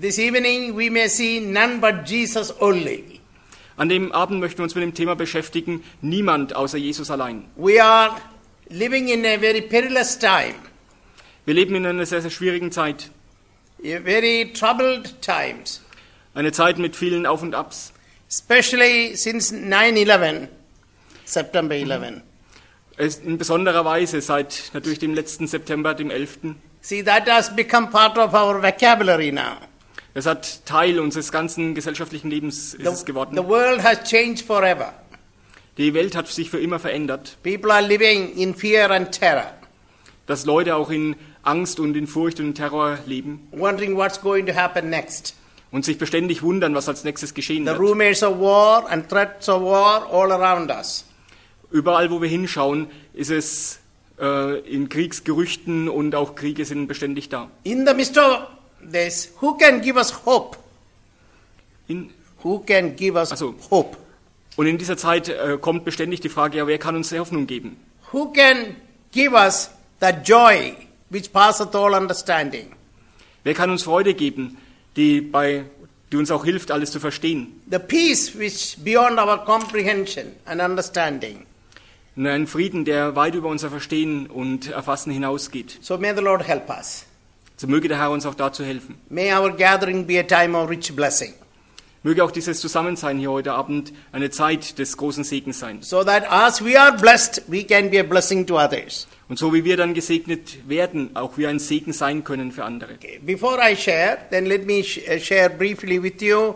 This evening we may see none but Jesus only. An dem Abend möchten wir uns mit dem Thema beschäftigen, niemand außer Jesus allein. We are living in a very perilous time, Wir leben in einer sehr, sehr schwierigen Zeit. very troubled times, Eine Zeit mit vielen Auf und Abs. especially since 9/11, September 11. In besonderer Weise seit natürlich dem letzten September, dem 11. See, that has become part of our vocabulary now. Das hat Teil unseres ganzen gesellschaftlichen Lebens ist es The geworden. world has changed forever. Die Welt hat sich für immer verändert. People are living in fear and terror, Dass Leute auch in Angst und in Furcht und in Terror leben wondering what's going to happen next. und sich beständig wundern, was als nächstes geschehen The wird. rumors of war and threats of war all around us. Überall, wo wir hinschauen, ist es in Kriegsgerüchten und auch Kriege sind beständig da. In the midst of this, who can give us hope? Who can give us Also- hope? Und in dieser Zeit kommt beständig die Frage, ja, wer kann uns Hoffnung geben? Who can give us the joy which passeth all understanding? Wer kann uns Freude geben, die uns auch hilft, alles zu verstehen? The peace which beyond our comprehension and understanding. Und einen Frieden, der weit über unser Verstehen und Erfassen hinausgeht. So may the Lord help us. So möge der Herr uns auch dazu helfen. May our gathering be a time of rich blessing, Möge auch dieses Zusammensein hier heute Abend eine Zeit des großen Segens sein. so that as we are blessed, we can be a blessing to others. Und so wie wir dann gesegnet werden, auch wir ein Segen sein können für andere. Okay. Before I share, then let me share briefly with you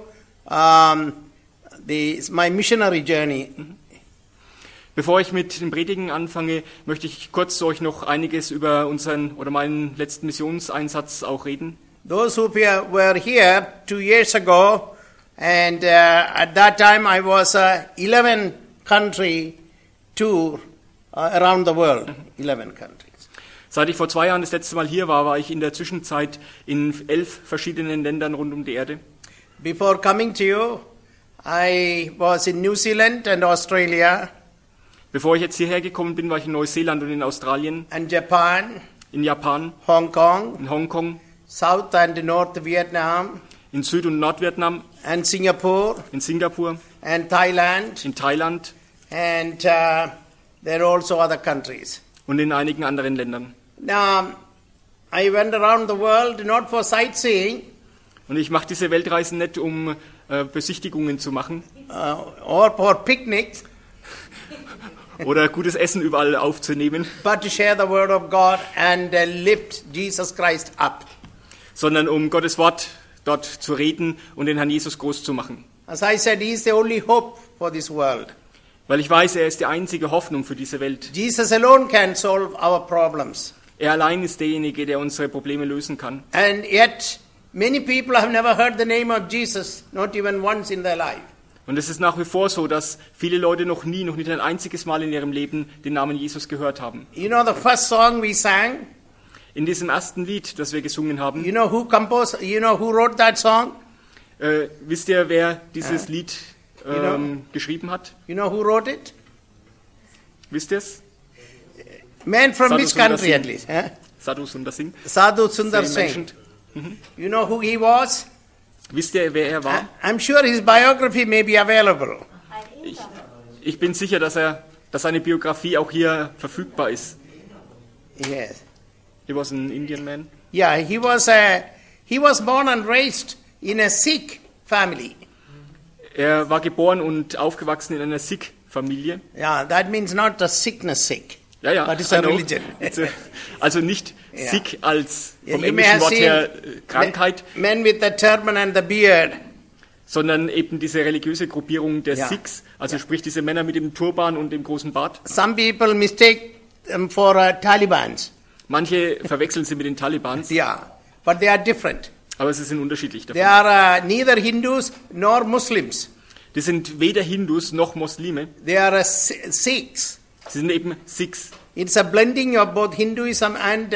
my missionary journey. Bevor ich mit dem Predigen anfange, möchte ich kurz euch noch einiges über meinen letzten Missionseinsatz auch reden. Those who were here 2 years ago, and at that time I was a 11-country tour around the world, 11 countries. Seit ich vor 2 Jahren das letzte Mal hier war ich in der Zwischenzeit in 11 verschiedenen Ländern rund um die Erde. Before coming to you, I was in New Zealand and Australia Bevor ich jetzt hierher gekommen bin, war ich in Neuseeland und in Australien, and Japan, in Japan, Hong Kong, in Hongkong, South and North Vietnam, in Süd- und Nordvietnam, and Singapore, in Singapur, and Thailand, in Thailand and there are also other countries. und in einigen anderen Ländern. Now, I went around the world not for sightseeing Und ich mache diese Weltreisen nicht, um Besichtigungen zu machen or for picnics, oder gutes Essen überall aufzunehmen, but to share the word of God and lift Jesus Christ up. sondern um Gottes Wort dort zu reden und den Herrn Jesus groß zu machen. As I said, He is the only hope for this world. Weil ich weiß, er ist die einzige Hoffnung für diese Welt. Jesus alone can solve our problems. Er allein ist derjenige, der unsere Probleme lösen kann. And yet, many people have never heard the name of Jesus, not even once in their life. Und es ist nach wie vor so, dass viele Leute noch nicht ein einziges Mal in ihrem Leben den Namen Jesus gehört haben. You know the first song we sang? In diesem ersten Lied, das wir gesungen haben, You know who composed, you know who wrote that song? wisst ihr, wer dieses Lied know- geschrieben hat? You know who wrote it? Wisst ihr es? Man from Sadhu which Sundar country Singh. at least? Huh? Sadhu Sundar Singh. Sadhu Sundar Sehr Singh. mentioned. You know who he was? Wisst ihr, wer er war? I'm sure his biography may be available. Ich bin sicher, dass seine Biografie auch hier verfügbar ist. Yes. He was an Indian man. Yeah, he was born and raised in a Sikh family. Er war geboren und aufgewachsen in einer Sikh-Familie. Yeah, that means not a sickness Sikh, Ja, but it's a I know. religion. Also nicht Ja. Sikh als vom You may englischen have Wort seen her Krankheit, men with the turban and the beard. sondern eben diese religiöse Gruppierung der Ja. Sikhs, also sprich diese Männer mit dem Turban und dem großen Bart. Some people mistake them for Talibans. Manche verwechseln sie mit den Talibans, Yeah, but they are different. aber sie sind unterschiedlich They davon. are neither Hindus nor Muslims. Die sind weder Hindus noch Muslime, They are Sikhs. sie sind eben Sikhs. It's a blending of both Hinduism and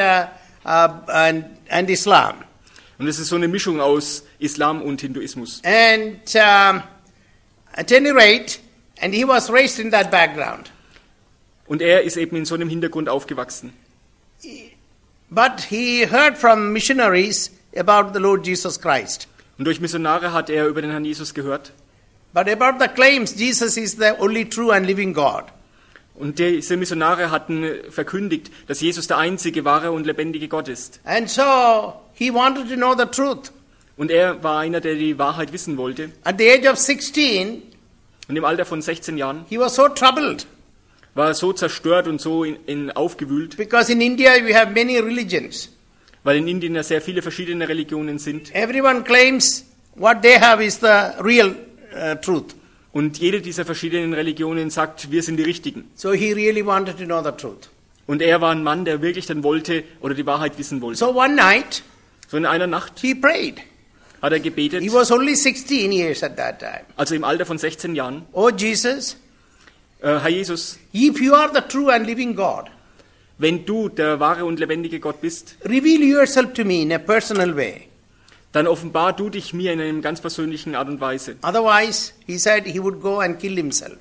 Islam. Und es ist so eine Mischung aus Islam und Hinduismus. And at any rate, and he was raised in that background. Und er ist eben in so einem Hintergrund aufgewachsen. But he heard from missionaries about the Lord Jesus Christ. Und durch Missionare hat er über den Herrn Jesus gehört. But about the claims, Jesus is the only true and living God. Und diese Missionare hatten verkündigt, dass Jesus der einzige wahre und lebendige Gott ist. And so he wanted to know the truth. Und er war einer, der die Wahrheit wissen wollte. At the age of 16, Und im Alter von 16 Jahren he was so troubled war er so zerstört und so aufgewühlt, because in India we have many religions. weil in Indien ja sehr viele verschiedene Religionen sind. Everyone claims what they have is the real truth. Und jede dieser verschiedenen Religionen sagt, wir sind die Richtigen. So he really wanted to know the truth. Und er war ein Mann, der wirklich dann wollte oder die Wahrheit wissen wollte. So one night So in einer Nacht he prayed. hat er gebetet, He was only 16 years at that time. also im Alter von 16 Jahren, Oh Jesus, Herr Jesus, if you are the true and living God, wenn du der wahre und lebendige Gott bist, reveal yourself to me in a personal way. dann offenbar du dich mir in einer ganz persönlichen Art und Weise. Otherwise, he said he would go and kill himself.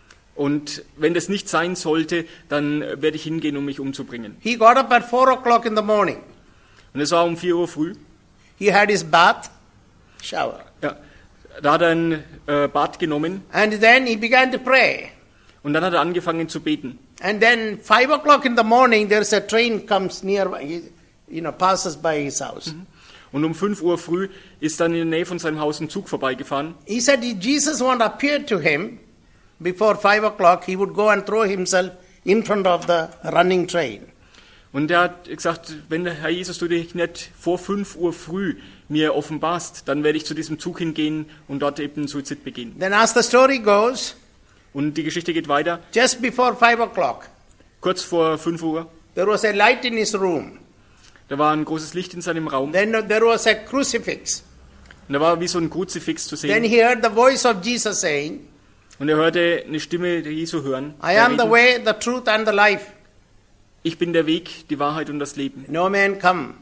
Und wenn das nicht sein sollte, dann werde ich hingehen, um mich umzubringen. He got up at 4 o'clock in the morning. Und es war um 4 Uhr früh. He had his bath, shower. Ja, da hat er ein Bad genommen And then he began to pray. und dann hat er angefangen zu beten. And then 5 o'clock in the morning, there's a train comes nearby, passes by his house. Und um 5 Uhr früh ist dann in der Nähe von seinem Haus ein Zug vorbeigefahren. He said if Jesus won't appear to him before 5 o'clock, he would go and throw himself in front of the running train. Und er hat gesagt, wenn Herr Jesus, du dich nicht vor 5 Uhr früh mir offenbarst, dann werde ich zu diesem Zug hingehen und dort eben Suizid begehen. Then as the story goes, Und die Geschichte geht weiter. just before 5 o'clock, Kurz vor 5 Uhr, there was a light in his room. da war ein großes Licht in seinem Raum. Then there was a crucifix. Und da war wie so ein Kruzifix zu Then sehen. he heard the voice of Jesus saying, Und er hörte eine Stimme Jesu hören. I am the reden. way, the truth and the life. Ich bin der Weg, die Wahrheit und das Leben. No man come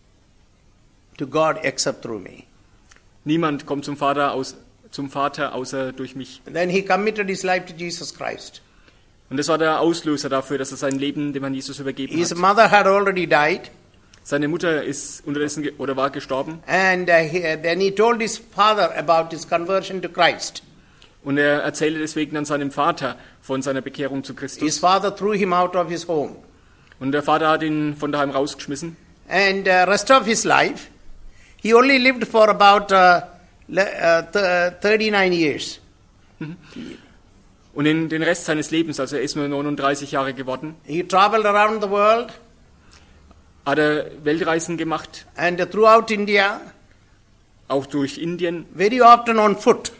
to God except through me. Niemand kommt zum Vater außer durch mich. And then he committed his life to Jesus Christ. Und das war der Auslöser dafür, dass er sein Leben dem Herrn Jesus übergeben His hat. mother had already died. Seine Mutter ist unterdessen oder war gestorben. And then he told his father about his conversion to Christ. Und er erzählte deswegen an seinem Vater von seiner Bekehrung zu His Christus. father threw him out of his home. Und der Vater hat ihn von daheim rausgeschmissen. And rest of his life, he only lived for about 39 years. Und in den Rest seines Lebens, also er ist nur 39 Jahre geworden, He traveled around the world hat er Weltreisen gemacht, and throughout India, auch durch Indien. very often on foot,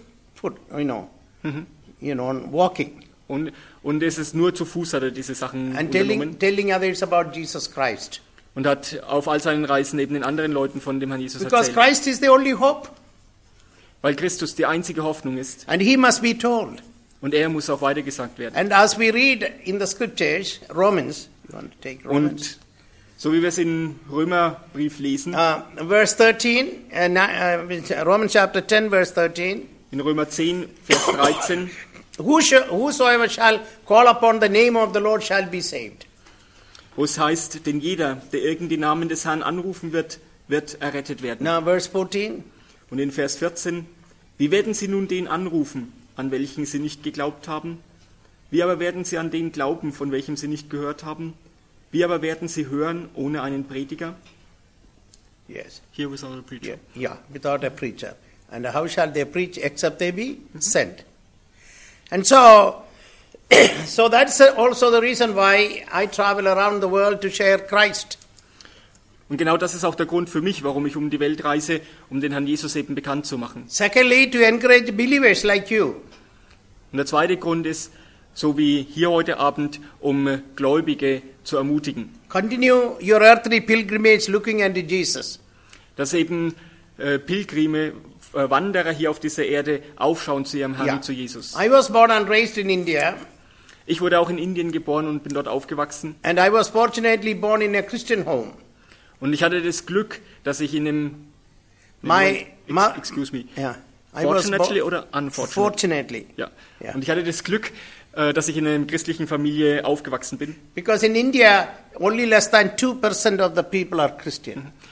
on walking, Und es ist nur zu Fuß hat er diese Sachen and unternommen telling others about Jesus Christ. und hat auf all seinen Reisen eben den anderen Leuten von dem Herrn Jesus Because erzählt. Christ is the only hope, Weil Christus die einzige Hoffnung ist and he must be told. und er muss auch weitergesagt werden. And as we read in the scriptures, Romans, you want to take Romans? Und so wie wir es im Römerbrief lesen, Verse 13, Romans chapter 10, verse 13. in Römer 10, Vers 13, Whosoever shall call upon the name of the Lord shall be saved. wo es heißt, denn jeder, der irgend den Namen des Herrn anrufen wird, wird errettet werden. Now, verse 14. Und in Vers 14, wie werden sie nun den anrufen, an welchen sie nicht geglaubt haben? Wie aber werden sie an den glauben, von welchem sie nicht gehört haben? Wie aber werden sie hören ohne einen Prediger? Yes. Here without a preacher. Yeah, without a preacher. And how shall they preach except they be sent? And so that's also the reason why I travel around the world to share Christ. Und genau das ist auch der Grund für mich, warum ich um die Welt reise, um den Herrn Jesus eben bekannt zu machen. Secondly, to encourage believers like you. Und der zweite Grund ist, so wie hier heute Abend, um Gläubige zu ermutigen, Continue your earthly pilgrimage looking unto Jesus. dass eben Pilgrime, Wanderer hier auf dieser Erde aufschauen zu ihrem Herrn, Yeah. zu Jesus. I was born and raised in India, Ich wurde auch in Indien geboren und bin dort aufgewachsen. and I was fortunately born in a Christian home. Und ich hatte das Glück, dass ich in einem... excuse me. Yeah, I was Fortunately oder unfortunately? fortunately. Ja. Yeah. Und ich hatte das Glück, dass ich in einer christlichen Familie aufgewachsen bin. Because in India, only less than 2% of the people are Christian.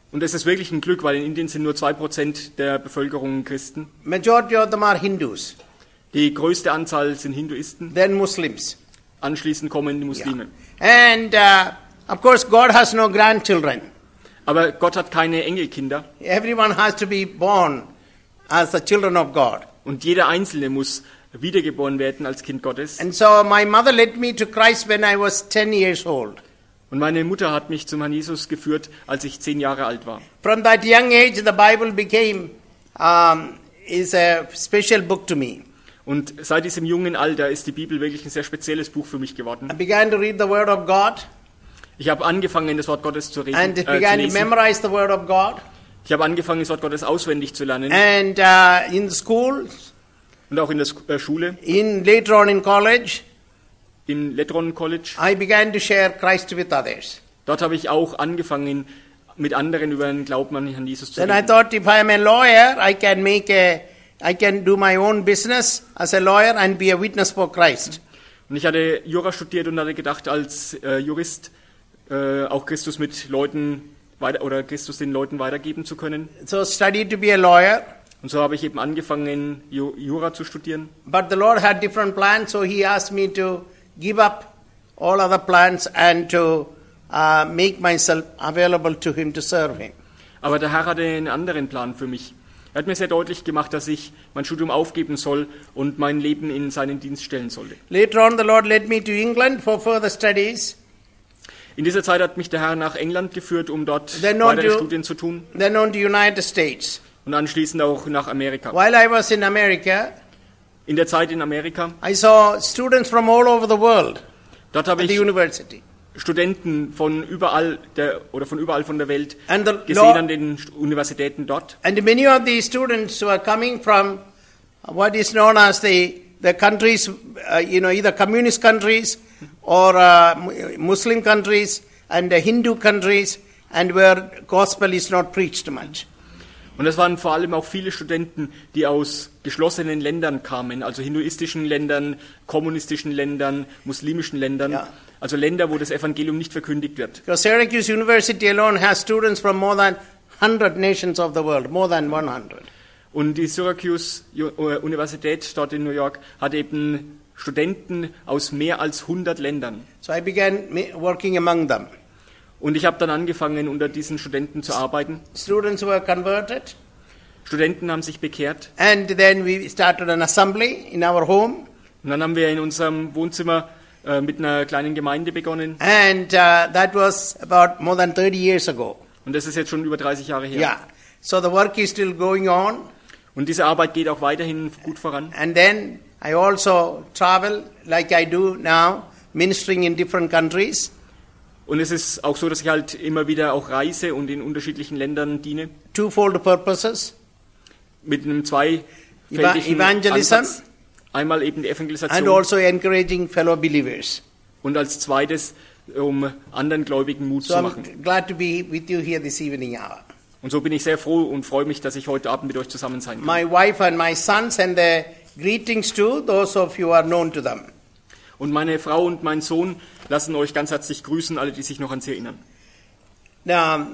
Und es ist wirklich ein Glück, weil in Indien sind nur 2% der Bevölkerung Christen. Majority of them are Hindus, Die größte Anzahl sind Hinduisten. then Muslims. Anschließend kommen die Muslime. And of course, God has no grandchildren. Aber Gott hat keine Enkelkinder. Everyone has to be born as the children of God. Und jeder Einzelne muss wiedergeboren werden als Kind Gottes. And so my mother led me to Christ when I was 10 years old. Und meine Mutter hat mich zum Herrn Jesus geführt, als ich 10 Jahre alt war. From that young age, the Bible became is a special book to me. Und seit diesem jungen Alter ist die Bibel wirklich ein sehr spezielles Buch für mich geworden. I began to read the Word of God Ich habe angefangen, das Wort Gottes zu and zu began to lesen. memorize the Word of God. Ich habe angefangen, das Wort Gottes auswendig zu lernen. And in school, Und auch in der Schule, later on in college, im Letron College. I began to share Christ with others. Dort habe ich auch angefangen, mit anderen über den Glauben an Herrn Jesus zu Then I reden. thought, if I am a lawyer, I can do my own business as a lawyer and be a witness for Christ. Und ich hatte Jura studiert und hatte gedacht, als Jurist auch Christus mit Leuten oder Christus den Leuten weitergeben zu können. So studied to be a lawyer. Und so habe ich eben angefangen, Jura zu studieren. But the Lord had different plans, so He asked me to give up all other plans and to make myself available to Him to serve Him. Aber der Herr hatte einen anderen Plan für mich. Er hat mir sehr deutlich gemacht, dass ich mein Studium aufgeben soll und mein Leben in seinen Dienst stellen sollte. Later on, the Lord led me to England for further studies, In dieser Zeit hat mich der Herr nach England geführt, um dort Then on weitere to- Studien zu tun then on to United States. und anschließend auch nach Amerika. While I was in America, In der Zeit in Amerika, I saw students from all over the world dort habe at the ich university. Studenten von überall von der Welt And the gesehen Lord- an den Universitäten dort. And many of these students were coming from what is known as the countries, either communist countries or Muslim countries and Hindu countries, and where gospel is not preached much. Und es waren vor allem auch viele Studenten, die aus geschlossenen Ländern kamen, also hinduistischen Ländern, kommunistischen Ländern, muslimischen Ländern, Ja. also Länder, wo das Evangelium nicht verkündigt wird. Because Syracuse University alone has students from more than 100 nations of the world, more than 100. Und die Syracuse Universität dort in New York hat eben Studenten aus mehr als 100 Ländern. So I began working among them. Und ich habe dann angefangen, unter diesen Studenten zu arbeiten. Students were converted, Studenten haben sich bekehrt. and then we started an assembly in our home, Und dann haben wir in unserem Wohnzimmer mit einer kleinen Gemeinde begonnen. and that was about more than 30 years ago. Und das ist jetzt schon über 30 Jahre her. Yeah. So the work is still going on, Und diese Arbeit geht auch weiterhin gut voran. and then I also travel like I do now, ministering in different countries. Und es ist auch so, dass ich halt immer wieder auch reise und in unterschiedlichen Ländern diene. Twofold purposes: Mit einem zweifältigen Evangelism Ansatz. Einmal eben die and Evangelisation also encouraging fellow believers. und als zweites, um anderen Gläubigen Mut So zu machen. I'm glad to be with you here this evening hour. Und so bin ich sehr froh und freue mich, dass ich heute Abend mit euch zusammen sein kann. My wife and my sons send the greetings to those of you who are known to them. Und meine Frau und mein Sohn lassen euch ganz herzlich grüßen, alle, die sich noch an sie erinnern. Now,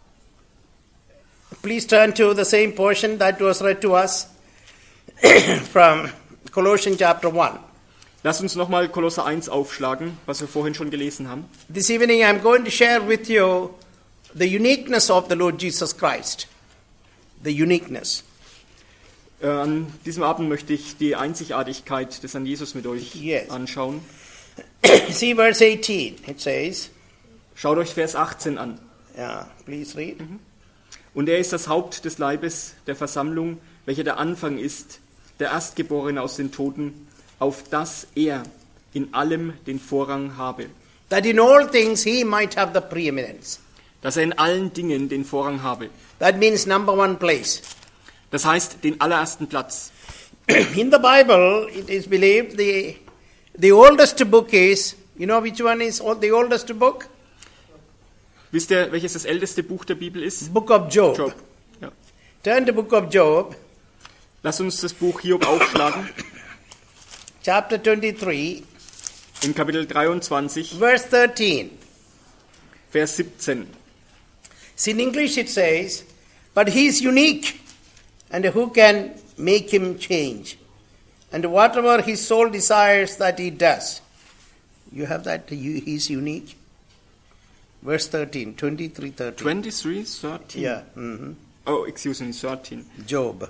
please turn to the same portion that was read to us from Colossians chapter 1. Lasst uns nochmal Kolosser 1 aufschlagen, was wir vorhin schon gelesen haben. This evening I'm going to share with you the uniqueness of the Lord Jesus Christ. The uniqueness. An diesem Abend möchte ich die Einzigartigkeit des Herrn Jesus mit euch Yes. anschauen. See verse 18. It says, Schaut euch Vers 18 an. yeah, please read. Und er ist das Haupt des Leibes der Versammlung, welcher der Anfang ist, der Erstgeborene aus den Toten, auf dass er in allem den Vorrang habe. That in all things he might have the preeminence. Dass er in allen Dingen den Vorrang habe. That means number one place. Das heißt, den allerersten Platz. In the Bible, it is believed the oldest book is, you know which one is the oldest book? Wisst ihr, welches das älteste Buch der Bibel ist? Book of Job. Job. Ja. Turn to book of Job, Lasst uns das Buch Hiob aufschlagen, chapter 23, in Kapitel 23, verse 13. Vers 17. See, in English it says, but he is unique, and who can make him change? And whatever his soul desires, that he does. You have that? He is unique? Verse 13, 23:13. 23:13. Yeah. Mhm. Oh, excuse me, 13. Job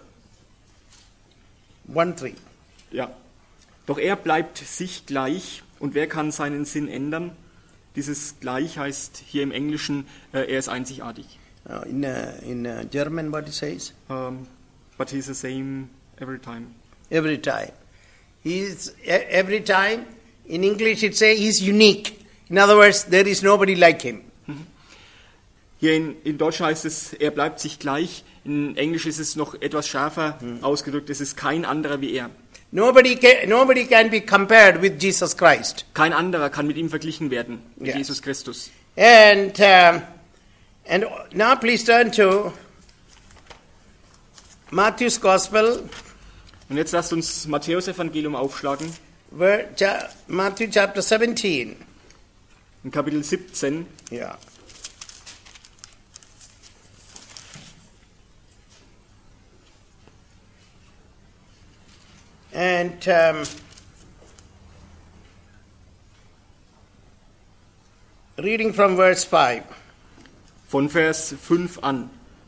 1:3. Ja. Doch er bleibt sich gleich, und wer kann seinen Sinn ändern? Dieses gleich heißt hier im Englischen, er ist einzigartig. In German, what it says? But he's the same every time. Every time. Every time. In English it says he's unique. In other words, there is nobody like him. Hier in Deutsch heißt es, er bleibt sich gleich. In Englisch ist es noch etwas schärfer ausgedrückt, es ist kein anderer wie er. Nobody can be compared with Jesus Christ. Kein anderer kann mit ihm verglichen werden, mit Yes. Jesus Christus. And now please turn to Matthew's Gospel, Und jetzt lasst uns Matthäus Evangelium aufschlagen, Matthew chapter 17. in Kapitel 17. Yeah. And reading from verse 5. Von Vers 5 an.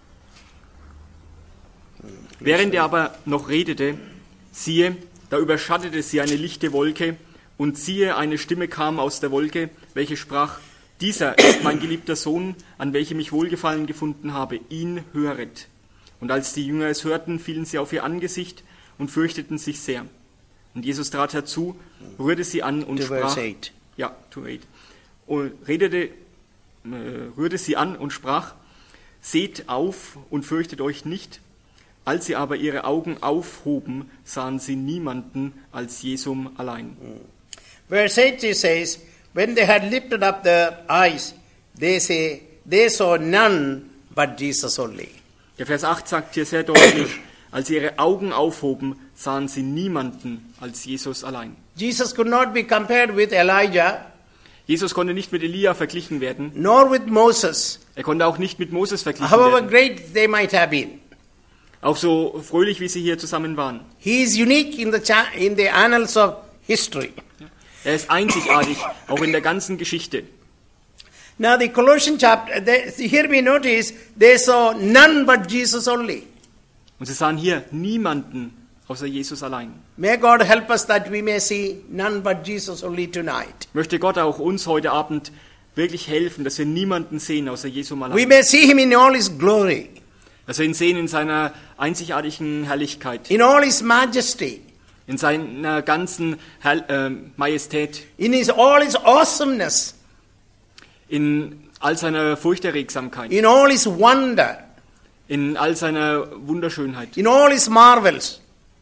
Während er aber noch redete, siehe, da überschattete sie eine lichte Wolke, und siehe, eine Stimme kam aus der Wolke, welche sprach, dieser ist mein geliebter Sohn, an welchem ich Wohlgefallen gefunden habe, ihn höret. Und als die Jünger es hörten, fielen sie auf ihr Angesicht und fürchteten sich sehr. Und Jesus trat herzu, rührte sie an und To sprach, verse 8. ja, to 8, und rührte sie an und sprach, seht auf und fürchtet euch nicht. Als sie aber ihre Augen aufhoben, sahen sie niemanden als Jesum allein. Verse 8 it says, when they had lifted up their eyes, they saw none but Jesus only. Der Vers 8 sagt hier sehr deutlich, als sie ihre Augen aufhoben, sahen sie niemanden als Jesus allein. Jesus could not be compared with Elijah, Jesus konnte nicht mit Elia verglichen werden, nor with Moses, er konnte auch nicht mit Moses verglichen however werden, great they might have been. auch so fröhlich, wie sie hier zusammen waren. He is unique in the annals of history. Er ist einzigartig, auch in der ganzen Geschichte. Now the Colossian chapter, here we notice they saw none but Jesus only. Und sie sahen hier niemanden außer Jesus allein. May God help us that we may see none but Jesus only tonight. Möchte Gott auch uns heute Abend wirklich helfen, dass wir niemanden sehen außer Jesum We allein. may see him in all his glory, Dass wir ihn sehen in seiner einzigartigen Herrlichkeit, in all his majesty, in seiner ganzen Majestät, in all his awesomeness, in all seiner Furchterregsamkeit, in all his wonder, in all seiner Wunderschönheit. in all his marvels.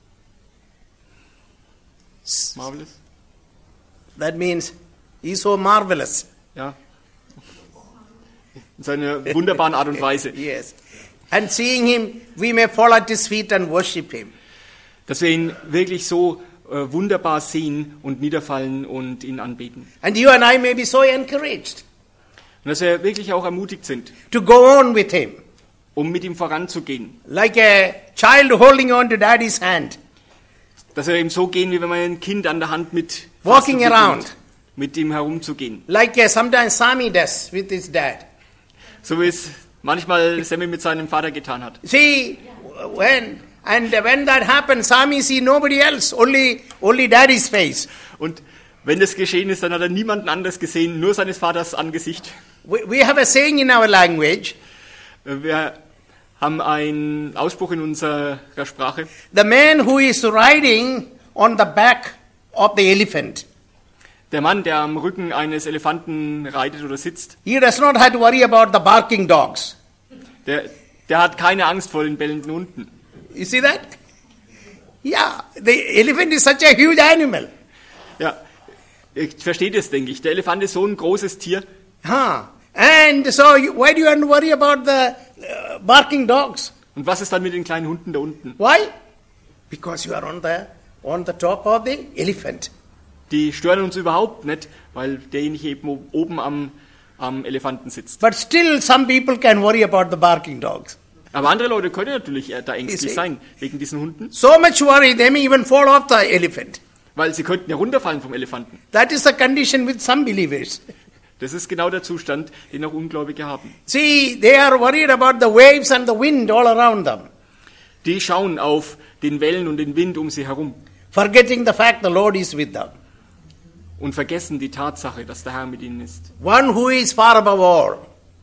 Marvelous? That means he's so marvelous. Ja. In seiner wunderbaren Art und Weise. Yes. And seeing him, we may fall at his feet and worship him. Dass wir ihn wirklich so wunderbar sehen und niederfallen und ihn anbeten. And you and I may be so encouraged Und dass wir wirklich auch ermutigt sind, to go on with him, um mit ihm voranzugehen. like a child holding on to daddy's hand, Dass wir eben so gehen, wie wenn man ein Kind an der Hand mit Walking fasst und around. mit ihm herumzugehen. like sometimes Sami does with his dad. So wie es manchmal Sammy mit seinem Vater getan hat. See, when that happens, Sami see nobody else, only daddy's face. Und wenn das geschehen ist, dann hat er niemanden anderes gesehen, nur seines Vaters Angesicht. We have a saying in our language, Wir haben einen Ausspruch in unserer Sprache. the man who is riding on the back of the elephant, Der Mann, der am Rücken eines Elefanten reitet oder sitzt, he does not have to worry about the barking dogs. der hat keine Angst vor den bellenden Hunden. You see that? Yeah, the elephant is such a huge animal. Ja, ich verstehe das, denke ich. Der Elefant ist so ein großes Tier. And so why do you have to worry about the barking dogs? Und was ist dann mit den kleinen Hunden da unten? Why? Because you are on the top of the elephant. Die stören uns überhaupt nicht, weil derjenige eben oben am am Elefanten sitzt. But still some people can worry about the barking dogs. Aber andere Leute können natürlich da You see? ängstlich sein wegen diesen Hunden, So much worry, they may even fall off the elephant. weil sie könnten ja runterfallen vom Elefanten. That is the condition with some believers. Das ist genau der Zustand, den auch Ungläubige haben. See, they are worried about the waves and the wind all around them, Die schauen auf den Wellen und den Wind um sie herum forgetting the fact the Lord is with them. und vergessen die Tatsache, dass der Herr mit ihnen ist. One who is far above all.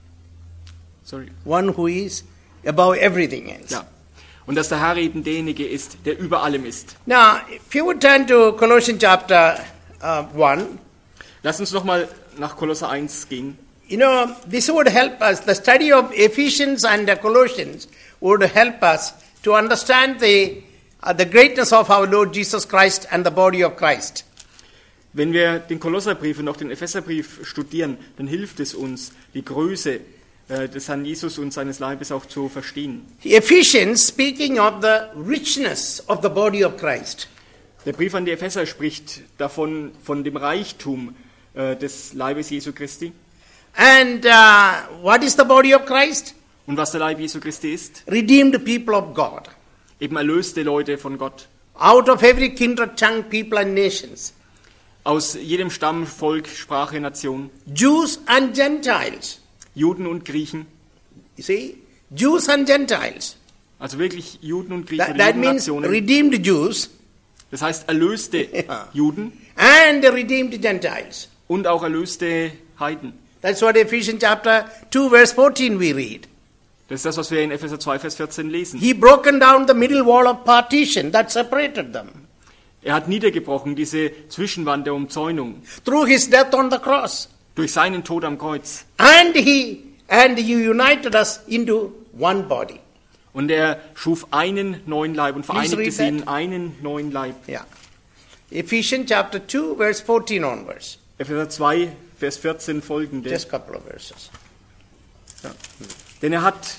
Sorry. One who is above everything else. Ja. Und dass der Herr eben derjenige ist, der über allem ist. Now, if you would turn to Colossians chapter 1, Lass uns nochmal nach Kolosser 1 gehen. you know, this would help us. The study of Ephesians and Colossians would help us to understand the greatness of our Lord Jesus Christ and the body of Christ. Wenn wir den Kolosserbrief und auch den Epheserbrief studieren, dann hilft es uns, die Größe des Herrn Jesus und seines Leibes auch zu verstehen. Ephesians, speaking of the richness of the body of Christ. Der Brief an die Epheser spricht davon, von dem Reichtum des Leibes Jesu Christi. And what is the body of Christ? Und was der Leib Jesu Christi ist? Redeemed people of God. Eben erlöste Leute von Gott. Out of every kindred, tongue, people and nations. Aus jedem Stamm, Volk, Sprache, Nation. Jews and Gentiles. Juden und Griechen. You see? Jews and Gentiles. Also wirklich Juden und Griechen, That oder means Judennationen. redeemed Jews Das heißt erlöste Ja. Juden and redeemed Gentiles. und auch erlöste Heiden. That's what Ephesians chapter 2 verse 14 we read. Das ist das, was wir in Epheser 2, Vers 14 lesen. He broken down the middle wall of partition that separated them Er hat niedergebrochen diese Zwischenwand der Umzäunung through his death on the cross. durch seinen Tod am Kreuz. And he united us into one body. Und er schuf einen neuen Leib und Please vereinigte read sie in einen neuen Leib. Yeah. Ephesians chapter 2 verse 14 onwards. Epheser 2, Vers 14 folgende. Just a couple of verses. Ja. Denn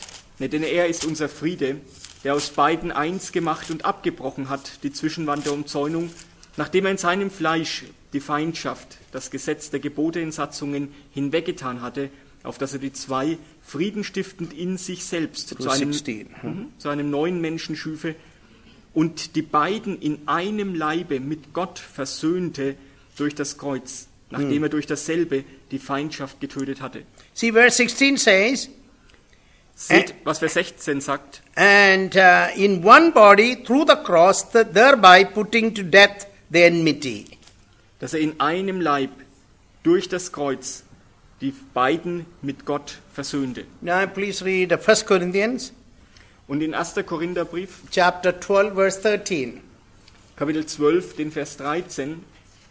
er ist unser Friede, der aus beiden eins gemacht und abgebrochen hat, die Zwischenwand der Umzäunung, nachdem er in seinem Fleisch die Feindschaft, das Gesetz der Gebote in Satzungen hinweggetan hatte, auf dass er die zwei friedenstiftend in sich selbst zu einem, 16. zu einem neuen Menschen schüfe und die beiden in einem Leibe mit Gott versöhnte durch das Kreuz, nachdem er durch dasselbe die Feindschaft getötet hatte. See, verse 16 says, Seht, was Vers 16 sagt. and in one body through the cross, thereby putting to death the enmity. Dass er in einem Leib durch das Kreuz die beiden mit Gott versöhnte. Now please read 1 Corinthians Und in 1. Korintherbrief, chapter 12 verse 13. Kapitel 12, den Vers 13.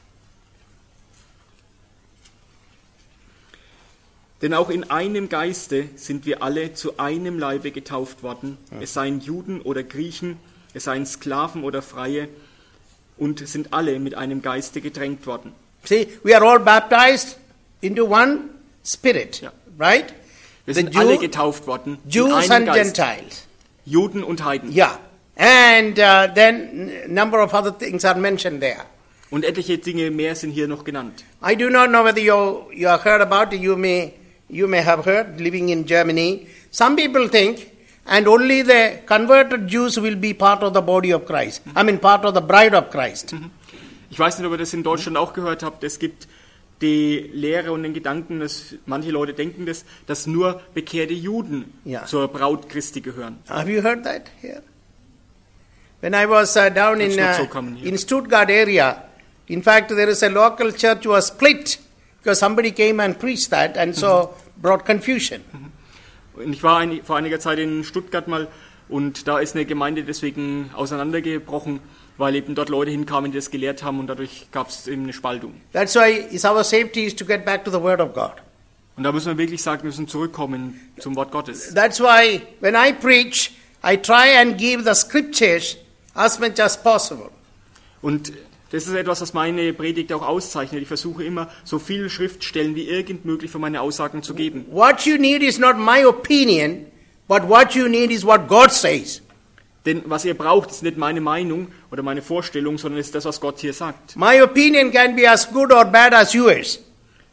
Denn auch in einem Geiste sind wir alle zu einem Leibe getauft worden, es seien Juden oder Griechen, es seien Sklaven oder Freie, und sind alle mit einem Geiste getränkt worden. See, we are all baptized into one spirit, Ja. right? Wir The sind alle Jew, getauft worden in Jews einem and Geist, Gentiles. Juden und Heiden. Yeah. And then number of other things are mentioned there. Und etliche Dinge mehr sind hier noch genannt. I do not know whether you have heard about it. You may have heard, living in Germany. Some people think, and only the converted Jews will be part of the body of Christ. I mean, part of the bride of Christ. Ich weiß nicht, ob ihr das in Deutschland auch gehört habt. Es gibt die Lehre und den Gedanken, dass manche Leute denken, dass nur bekehrte Juden Ja. zur Braut Christi gehören. Have you heard that here? When I was down It's not so common here. in Stuttgart area, in fact, there is a local church was split because somebody came and preached that, and so brought confusion. Und ich war vor einiger Zeit in Stuttgart mal und da ist eine Gemeinde deswegen auseinandergebrochen, weil eben dort Leute hinkamen, die das gelehrt haben und dadurch gab es eben eine Spaltung. That's why our safety is to get back to the Word of God. Und da müssen wir wirklich sagen, wir müssen zurückkommen zum Wort Gottes. That's why when I preach, I try and give the scriptures as much as possible. Und das ist etwas, was meine Predigt auch auszeichnet. Ich versuche immer, so viele Schriftstellen wie irgend möglich für meine Aussagen zu geben. What you need is not my opinion, but what you need is what God says. Denn was ihr braucht, ist nicht meine Meinung oder meine Vorstellung, sondern ist das, was Gott hier sagt. My opinion can be as good or bad as yours.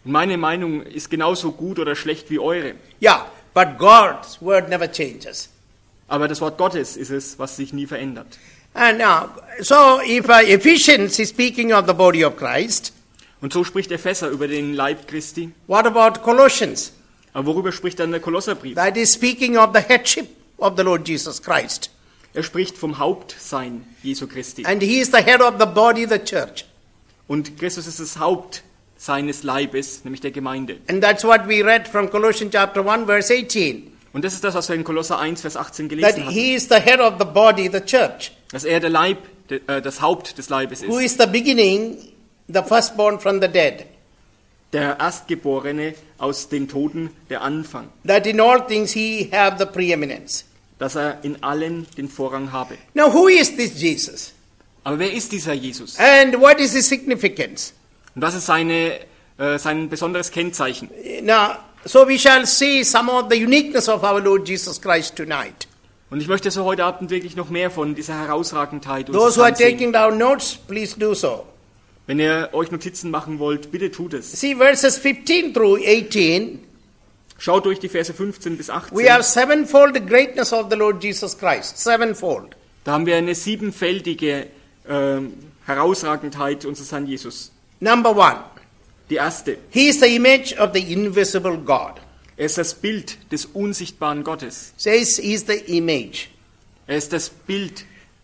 Und meine Meinung ist genauso gut oder schlecht wie eure. Yeah, but God's word never changes. Aber das Wort Gottes ist es, was sich nie verändert. And so if Ephesians is speaking of the body of Christ, Und so spricht Epheser über den Leib Christi. what about Colossians? Aber worüber spricht dann der Kolosserbrief? That is speaking of the headship of the Lord Jesus Christ. Er spricht vom Hauptsein Jesu Christi. And he is the head of the body, the church. Und Christus ist das Haupt seines Leibes, nämlich der Gemeinde. And that's what we read from Colossians chapter 1, verse 18. Und das ist das, was wir in Kolosser 1, Vers 18 That gelesen haben. he is the head of the body, the church. Dass er der Leib, das Haupt des Leibes Who ist. is the beginning, the firstborn from the dead. Der Erstgeborene aus den Toten, der Anfang. That in all things he have the preeminence. Dass er in allen den Vorrang habe. Now who is this Jesus? Aber wer ist dieser Jesus? And what is his significance? Und was ist sein besonderes Kennzeichen? Now, so we shall see some of the uniqueness of our Lord Jesus Christ tonight. Und ich möchte so heute Abend wirklich noch mehr von dieser Herausragendheit Those who are unseres Herrn taking sehen. down notes, please do so. Wenn ihr euch Notizen machen wollt, bitte tut es. See verses 15 through 18. Schaut durch die Verse 15 bis 18. We have sevenfold greatness of the Lord Jesus Christ. Sevenfold. Da haben wir eine siebenfältige Herausragendheit unseres Herrn Jesus. Number one, Die erste, he is the image of the invisible God. er ist das Bild des unsichtbaren Gottes. Says he is the image. Er ist das Bild.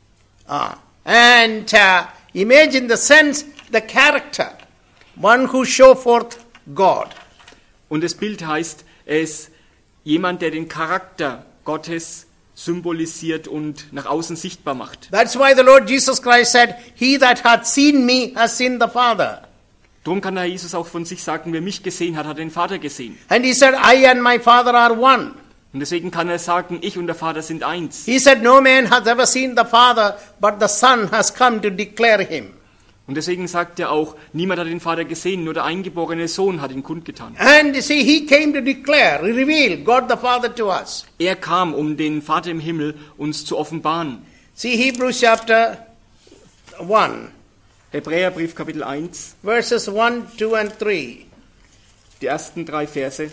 And image in the sense, the character. One who show forth God. Und das Bild heißt, er ist jemand, der den Charakter Gottes symbolisiert und nach außen sichtbar macht. That's why the Lord Jesus Christ said, he that hath seen me has seen the Father. Darum kann der Jesus auch von sich sagen, wer mich gesehen hat, hat den Vater gesehen. And he said, I and my Father are one. Und deswegen kann er sagen, ich und der Vater sind eins. He said, no man has ever seen the Father, but the Son has come to declare him. Und deswegen sagt er auch, niemand hat den Vater gesehen, nur der eingeborene Sohn hat ihn kundgetan. And you see, he came to declare, reveal God the Father to us. Er kam, um den Vater im Himmel uns zu offenbaren. See Hebrews chapter 1, Hebräerbrief Kapitel 1, verses 1, 2 and 3. die ersten 3 Verse.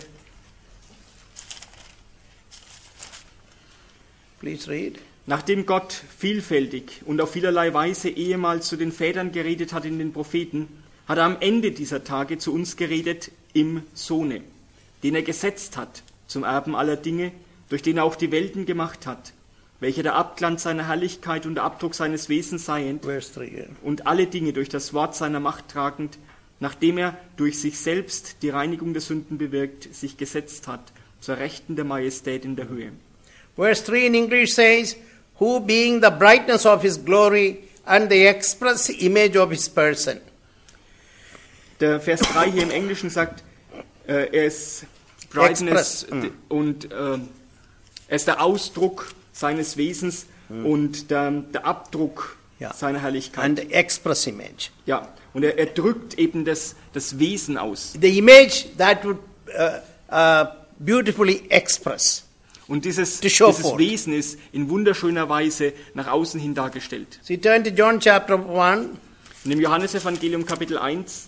Please read. Nachdem Gott vielfältig und auf vielerlei Weise ehemals zu den Vätern geredet hat in den Propheten, hat er am Ende dieser Tage zu uns geredet im Sohne, den er gesetzt hat zum Erben aller Dinge, durch den er auch die Welten gemacht hat, welcher der Abglanz seiner Herrlichkeit und der Abdruck seines Wesens seiend Verse 3. Yeah. und alle Dinge durch das Wort seiner Macht tragend, nachdem er durch sich selbst die Reinigung der Sünden bewirkt, sich gesetzt hat zur Rechten der Majestät in der Höhe. Verse 3 in English says, who being the brightness of his glory and the express image of his person. Der Vers 3 hier im Englischen sagt, er ist Brightness Express. und er ist der Ausdruck seines Wesens und der Abdruck Ja. seiner Herrlichkeit. And the express image. Ja, und er drückt eben das Wesen aus. The image that would beautifully express. Und dieses To show forth. Wesen ist in wunderschöner Weise nach außen hin dargestellt. So you turn to John chapter 1. Und im Johannesevangelium Kapitel 1,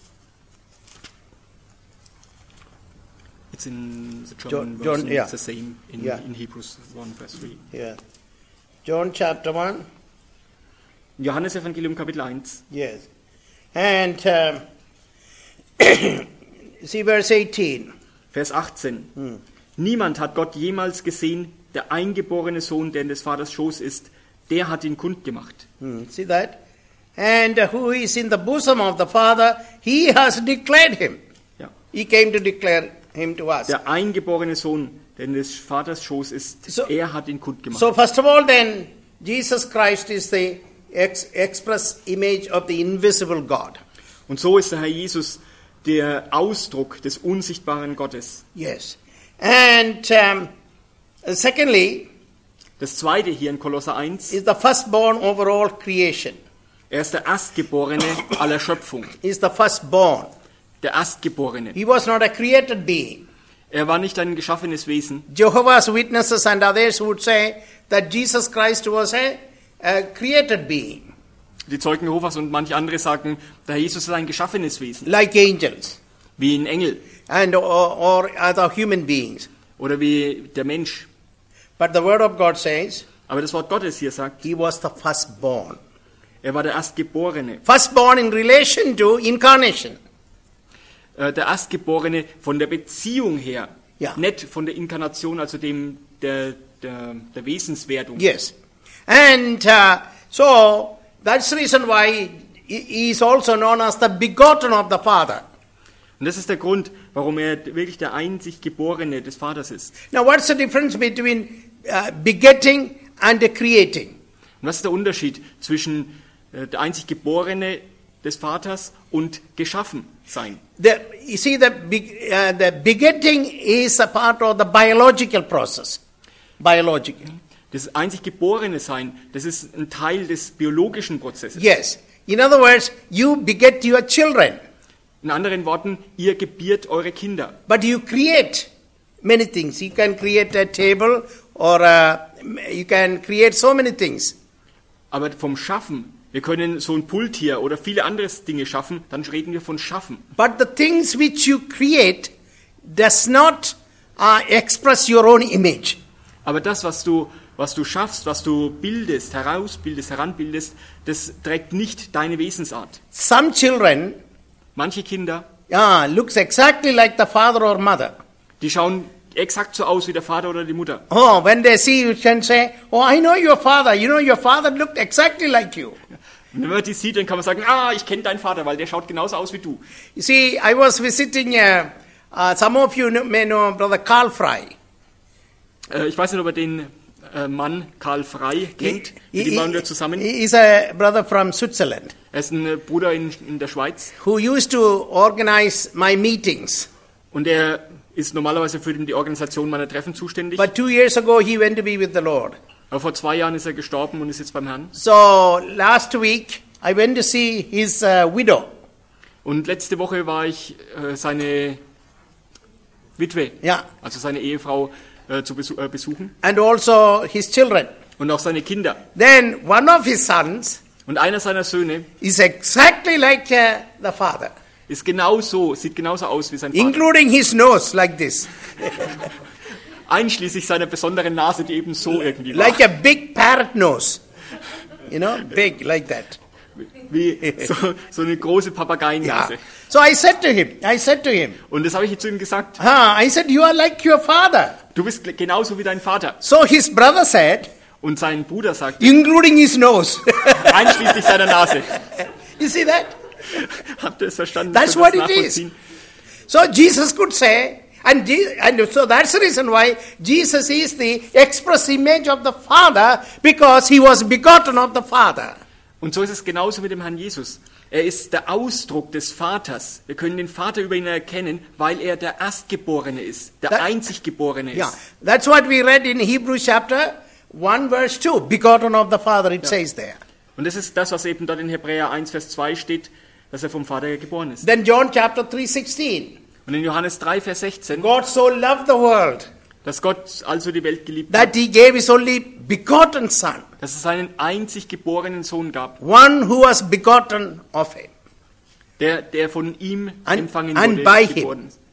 it's in the German John, version, yeah. it's the same Yeah. in Hebrews 1, Vers 3. Yeah. John chapter 1. Im Johannesevangelium Kapitel 1, Yes. And see verse 18. Vers 18. Niemand hat Gott jemals gesehen, der eingeborene Sohn, der in des Vaters Schoß ist, der hat ihn kundgemacht. See that? And who is in the bosom of the Father, he has declared him. Ja. He came to declare him to us. Der eingeborene Sohn, der in des Vaters Schoß ist, So- er hat ihn kundgemacht. So first of all then, Jesus Christ is the express image of the invisible God. Und so ist der Herr Jesus der Ausdruck des unsichtbaren Gottes. Yes. And secondly, Das zweite hier in Kolosser 1, is the firstborn over all creation. er ist der Erstgeborene aller Schöpfung. Is the firstborn. Der Erstgeborene. He was not a created being. Er war nicht ein geschaffenes Wesen. Jehovah's Witnesses and others would say that Jesus Christ was a created being, Die Zeugen Jehovas und manche andere sagen, der Herr Jesus ist ein geschaffenes Wesen. like angels. wie ein Engel and or other human beings. oder wie der Mensch. But the word of God says Aber das Wort Gottes hier sagt, he was the firstborn. er war der Erstgeborene. Firstborn in relation to incarnation. Der Erstgeborene von der Beziehung her, Ja. nicht von der Inkarnation, also der Wesenswertung. Yes. And so that's the reason why he is also known as the begotten of the Father. Und das ist der Grund, warum er wirklich der einzig Geborene des Vaters ist. Now what's the difference between begetting and creating? Und was ist der Unterschied zwischen der einzig Geborene des Vaters und geschaffen sein? You see, the begetting is a part of the biological process. Biological. Das einzig Geborene sein, das ist ein Teil des biologischen Prozesses. Yes. In other words, you beget your children, In anderen Worten, ihr gebiert eure Kinder. but you create many things. You can create a table or you can create so many things. Aber vom Schaffen, wir können so ein Pult hier oder viele andere Dinge schaffen, dann reden wir von Schaffen. But the things which you create does not express your own image. Aber das, was du schaffst, was du bildest, heranbildest, das trägt nicht deine Wesensart. Some children Manche Kinder, looks exactly like the father or mother. die schauen exakt so aus wie der Vater oder die Mutter. Oh, when they see you can say, oh, I know your father. You know, your father looked exactly like you. Und wenn man die sieht, dann kann man sagen, ich kenne deinen Vater, weil der schaut genauso aus wie du. You see, I was visiting, some of you may know Brother Carl Fry. Ich weiß nicht, ob er den Mann Karl Frey kennt. Mit dem waren wir zusammen. He is a brother from Switzerland Er ist ein Bruder in der Schweiz. who used to organize my meetings. Und er ist normalerweise für die Organisation meiner Treffen zuständig. But 2 years ago, he went to be with the Lord. Aber vor 2 Jahren ist er gestorben und ist jetzt beim Herrn. So last week, I went to see his widow. Und letzte Woche war ich seine Witwe, Yeah. also seine Ehefrau, zu besuchen. And also his children. Und auch seine Kinder. Then one of his sons Und einer seiner Söhne is exactly like the father, sieht genauso aus wie sein Vater. including his nose like this, Einschließlich seiner besonderen Nase, die eben so irgendwie war. like a big parrot nose. You know, big like that. Wie so eine große Papageiennase. Yeah. So I said to him, Und das habe ich zu ihm gesagt. I said, you are like your father. Du bist genauso wie dein Vater. So his brother said, Und sein Bruder sagt, including his nose. einschließlich seiner Nase. You see that? Habt ihr es verstanden? That's Könnt ihr what das it is. nachvollziehen? So Jesus could say, and so that's the reason why Jesus is the express image of the Father, because he was begotten of the Father. Und so ist es genauso mit dem Herrn Jesus. Er ist der Ausdruck des Vaters. Wir können den Vater über ihn erkennen, weil er der Erstgeborene ist, der Einziggeborene ist. Yeah, that's what we read in Hebrews chapter 1 verse 2, begotten of the Father, it says there. Und das ist das, was eben dort in Hebräer 1, Vers 2 steht, dass er vom Vater geboren ist. Then John chapter 3:16, Und in Johannes 3, Vers 16, God so loved the world dass Gott also die Welt geliebt hat, that he gave his only begotten Son, dass es seinen einzig geborenen Sohn gab, one who was begotten of him, der von ihm empfangen and wurde, by him. geboren ist.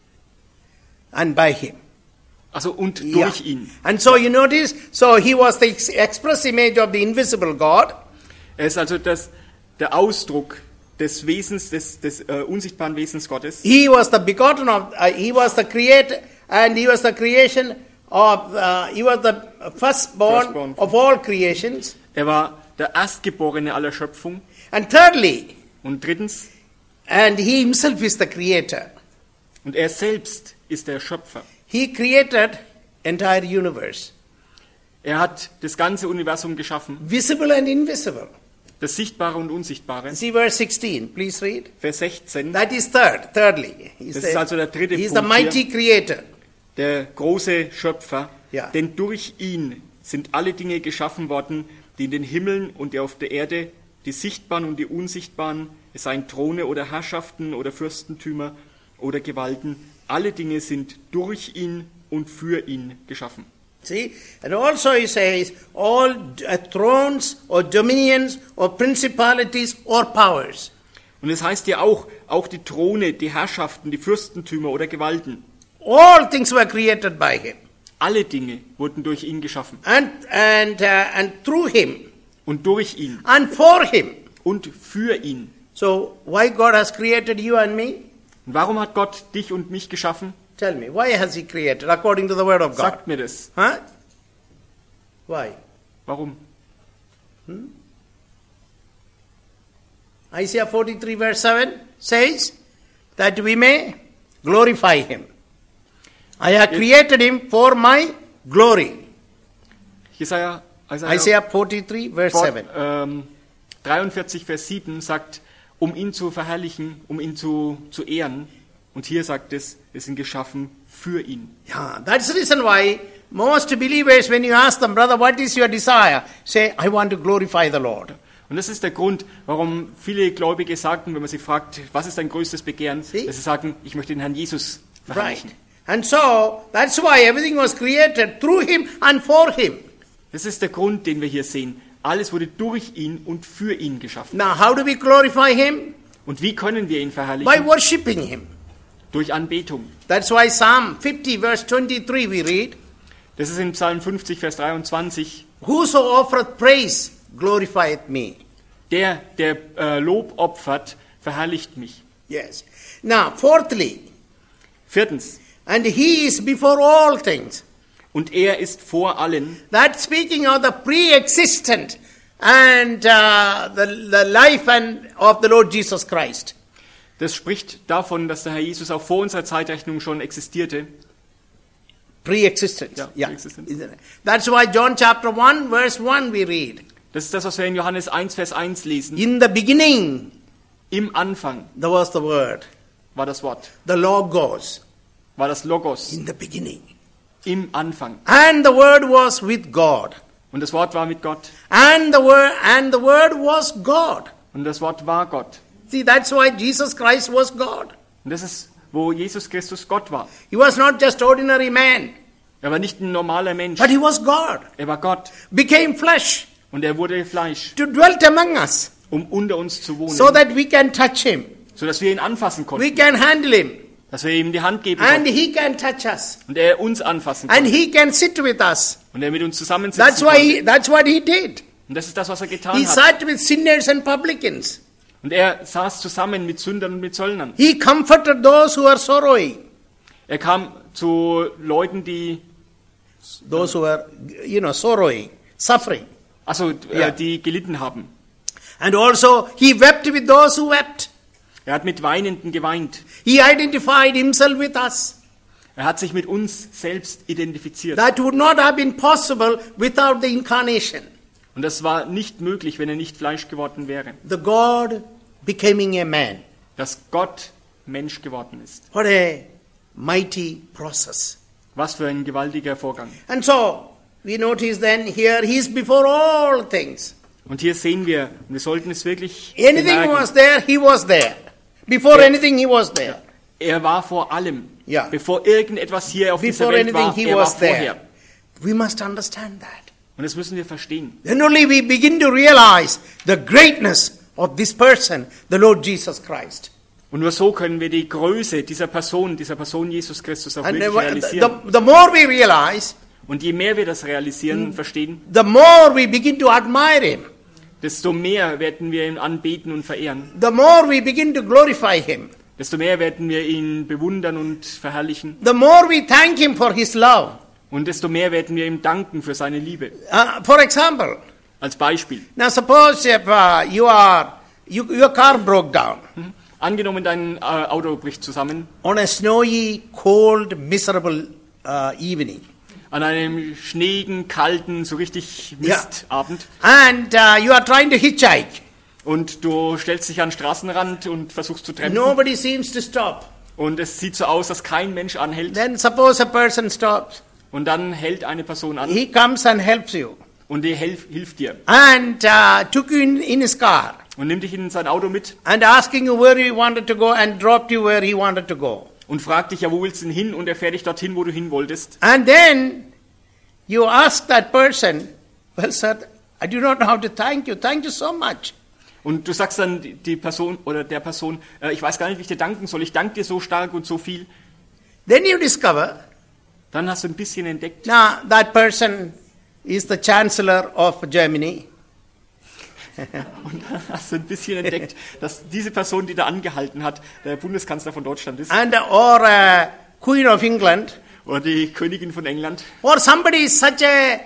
and by him. Also und Yeah. durch ihn. And so you notice, so he was the express image of the invisible God. Er ist also der Ausdruck des Wesens, des unsichtbaren Wesens Gottes. He was the begotten of, he was the creator, and he was the creation of, he was the firstborn of all creations. Er war der Erstgeborene aller Schöpfung. And thirdly, Und drittens, and he himself is the creator. und er selbst ist der Schöpfer. He created entire universe, Er hat das ganze Universum geschaffen, visible and invisible. das Sichtbare und Unsichtbare. See verse 16, please read. Vers 16, That is thirdly. He's das ist also der dritte he's the Punkt mighty hier, creator. der große Schöpfer. Ja. Denn durch ihn sind alle Dinge geschaffen worden, die in den Himmeln und die auf der Erde, die sichtbaren und die unsichtbaren, es seien Throne oder Herrschaften oder Fürstentümer oder Gewalten, alle Dinge sind durch ihn und für ihn geschaffen. See, and also he says, all thrones or dominions or principalities or powers. Und es heißt ja auch die Throne, die Herrschaften, die Fürstentümer oder Gewalten. All things were created by him. Alle Dinge wurden durch ihn geschaffen. And through him. Und durch ihn. And for him. Und für ihn. So, why God has created you and me? Und warum hat Gott dich und mich geschaffen? Tell me, why has he created according to the word of God? Sagt mir das. Huh? Why? Warum? Isaiah 43 verse 7 says that we may glorify him. I have created him for my glory. Isaiah Isaiah 43 verse 7. 43 Vers 7 sagt, um ihn zu verherrlichen, um ihn zu ehren. Und hier sagt es, wir sind geschaffen für ihn. Yeah, that's the reason why most believers, when you ask them, brother, what is your desire? Say, I want to glorify the Lord. Und das ist der Grund, warum viele Gläubige sagten, wenn man sie fragt, was ist dein größtes Begehren, See? dass sie sagen, ich möchte den Herrn Jesus Right. verherrlichen. And so, that's why everything was created through him and for him. Das ist der Grund, den wir hier sehen. Alles wurde durch ihn und für ihn geschaffen. Now, how do we glorify him? Und wie können wir ihn By verherrlichen? worshipping him. Durch Anbetung. That's why Psalm 50 verse 23 we read, Das ist in Psalm 50, Vers 23. whoso offereth praise glorifieth me. Der Lob opfert, verherrlicht mich. Yes. Now, fourthly, Viertens. and he is before all things. Und er ist vor allen. That's speaking of the pre-existent and the life and of the Lord Jesus Christ. Das spricht davon, dass der Herr Jesus auch vor unserer Zeitrechnung schon existierte. Pre-existence. Yeah, Yeah. pre-existence. Isn't it? That's why John chapter 1 verse 1 we read. Das ist das, was wir in Johannes 1, Vers 1 lesen. In the beginning Im Anfang there was the word, war das Wort, the Logos, war das Logos. in the beginning. Im Anfang. And the word was with God. Und das Wort war mit Gott. And the word was God. Und das Wort war Gott. See, that's why Jesus Christ was God. Und das ist, wo Jesus Christus Gott war. He was not just ordinary man, Er war nicht ein normaler Mensch. but he was God. Er war Gott. Became flesh Und er wurde Fleisch, to dwell among us um unter uns zu wohnen. so that we can touch him. Sodass wir ihn anfassen We konnten. can handle him. Dass wir ihm die Hand geben And konnten. he can touch us. Und er uns anfassen And konnte. he can sit with us. Und er mit uns That's zusammensitzen why konnte. that's what he did. Und das ist das, was er getan He hat. sat with sinners and publicans. Und er saß zusammen mit Sündern und mit Zöllnern. He comforted those who are sorrowing, Er kam zu Leuten, die, those who are, sorrowing, suffering. Yeah. Die gelitten haben. And also he wept with those who wept. Er hat mit Weinenden geweint. He identified himself with us. Er hat sich mit uns selbst identifiziert. That would not have been possible without the incarnation. Und das war nicht möglich, wenn er nicht Fleisch geworden wäre. The God becoming a man. Dass Gott Mensch geworden ist. What a mighty process. Was für ein gewaltiger Vorgang. And so, we notice then here, he is before all things. Und hier sehen wir sollten es wirklich Anything bemerken, was there, he was there. Before anything, he was there. er war vor allem. Ja. Bevor irgendetwas hier auf dieser Before Welt anything, war, he er war was there. vorher. We must understand that. Und das müssen wir verstehen. Then only we begin to realize the greatness of this person, the Lord Jesus Christ. Und nur so können wir die Größe dieser Person Jesus Christus auch And wirklich realisieren. the more we realize, Und je mehr wir das realisieren und verstehen, the more we begin to admire him. desto mehr werden wir ihn anbeten und verehren. The more we begin to glorify him. Desto mehr werden wir ihn bewundern und verherrlichen. The more we thank him for his love. Und desto mehr werden wir ihm danken für seine Liebe. For example, Als Beispiel. now suppose if your car broke down Angenommen, dein Auto bricht zusammen on a snowy, cold, miserable evening. an einem schneeigen, kalten, so richtig Mistabend. And you are trying to hitchhike. Und du stellst dich an den Straßenrand und versuchst zu trennen. Nobody seems to stop. Und es sieht so aus, dass kein Mensch anhält. Then suppose a person stops. Und dann hält eine Person an He comes and helps you. und die hilft dir. And took you in his car. Und nimmt dich in sein Auto mit And asking you where he wanted to go and dropped you where he wanted to go. und fragt dich, ja, wo willst du denn hin? Und er fährt dich dorthin, wo du hin wolltest. And then you ask that person, well, sir, I do not know how to thank you. Thank you so much. Und du sagst dann die Person oder der Person, ich weiß gar nicht, wie ich dir danken soll, ich danke dir so stark und so viel. Then you discover, Dann hast du ein bisschen entdeckt, now that person is the Chancellor of Germany. und dann hast du ein bisschen entdeckt, dass diese Person, die da angehalten hat, der Bundeskanzler von Deutschland ist, And or Queen of England, oder die Königin von England, or somebody is such a,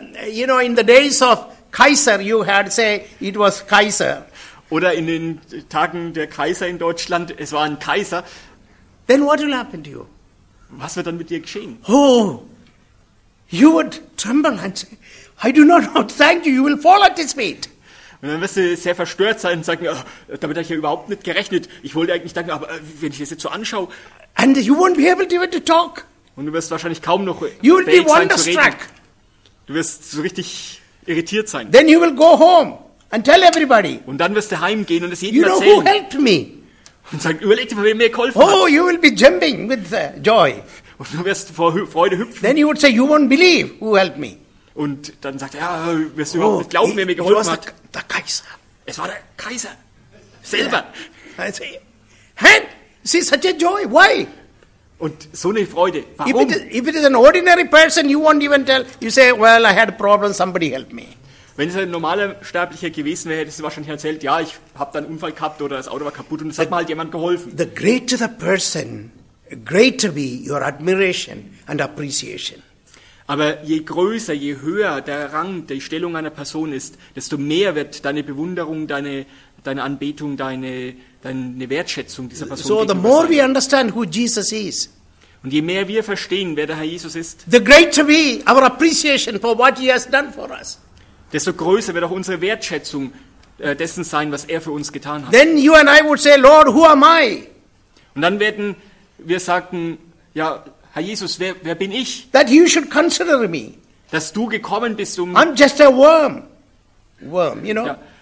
in the days of Kaiser, you had say it was Kaiser. oder in den Tagen der Kaiser in Deutschland, es war ein Kaiser. Then what will happen to you? Was wird dann mit dir geschehen? Oh, you would tremble and say, I do not know, thank you, you will fall at his feet. Und dann wirst du sehr verstört sein und sagen, damit habe ich ja überhaupt nicht gerechnet. Ich wollte eigentlich danken, aber wenn ich das jetzt so anschaue. And you won't be able to even to talk. Und du wirst wahrscheinlich kaum noch You will be fähig sein zu reden. wonderstruck. Du wirst so richtig irritiert sein. Then you will go home and tell everybody, Und dann wirst du heimgehen und es jedem you know who erzählen. helped me? Und sagen, überleg dir mal, wer mir geholfen Oh, hat. you will be jumping with joy. Und du wirst vor Freude hüpfen. Then you would say, you won't believe who helped me. Und dann sagt er, ja, wirst du überhaupt nicht glauben, wer mir it was geholfen hat. the Kaiser. Es war der Kaiser selber. I say, and see such a joy. Why? Und so eine Freude. If Warum? if it is an ordinary person, you won't even tell. You say, well, I had a problem, somebody helped me. Wenn es ein normaler Sterblicher gewesen wäre, hättest du wahrscheinlich erzählt, ja, ich habe da einen Unfall gehabt oder das Auto war kaputt und es hat mal halt jemand geholfen. The greater the person, greater be your admiration and appreciation. Aber je größer, je höher der Rang, die Stellung einer Person ist, desto mehr wird deine Bewunderung, deine Anbetung, deine Wertschätzung dieser Person So the gegenüber more sein. we understand who Jesus is, Und je mehr wir verstehen, wer der Herr Jesus ist, the greater be our appreciation for what he has done for us. desto größer wird auch unsere Wertschätzung dessen sein, was er für uns getan hat. Then you and I would say, Lord, who am I? Und dann werden wir sagen, ja, Herr Jesus, wer bin ich, That you should consider me. dass du gekommen bist, um I'm just a worm. Worm, you know.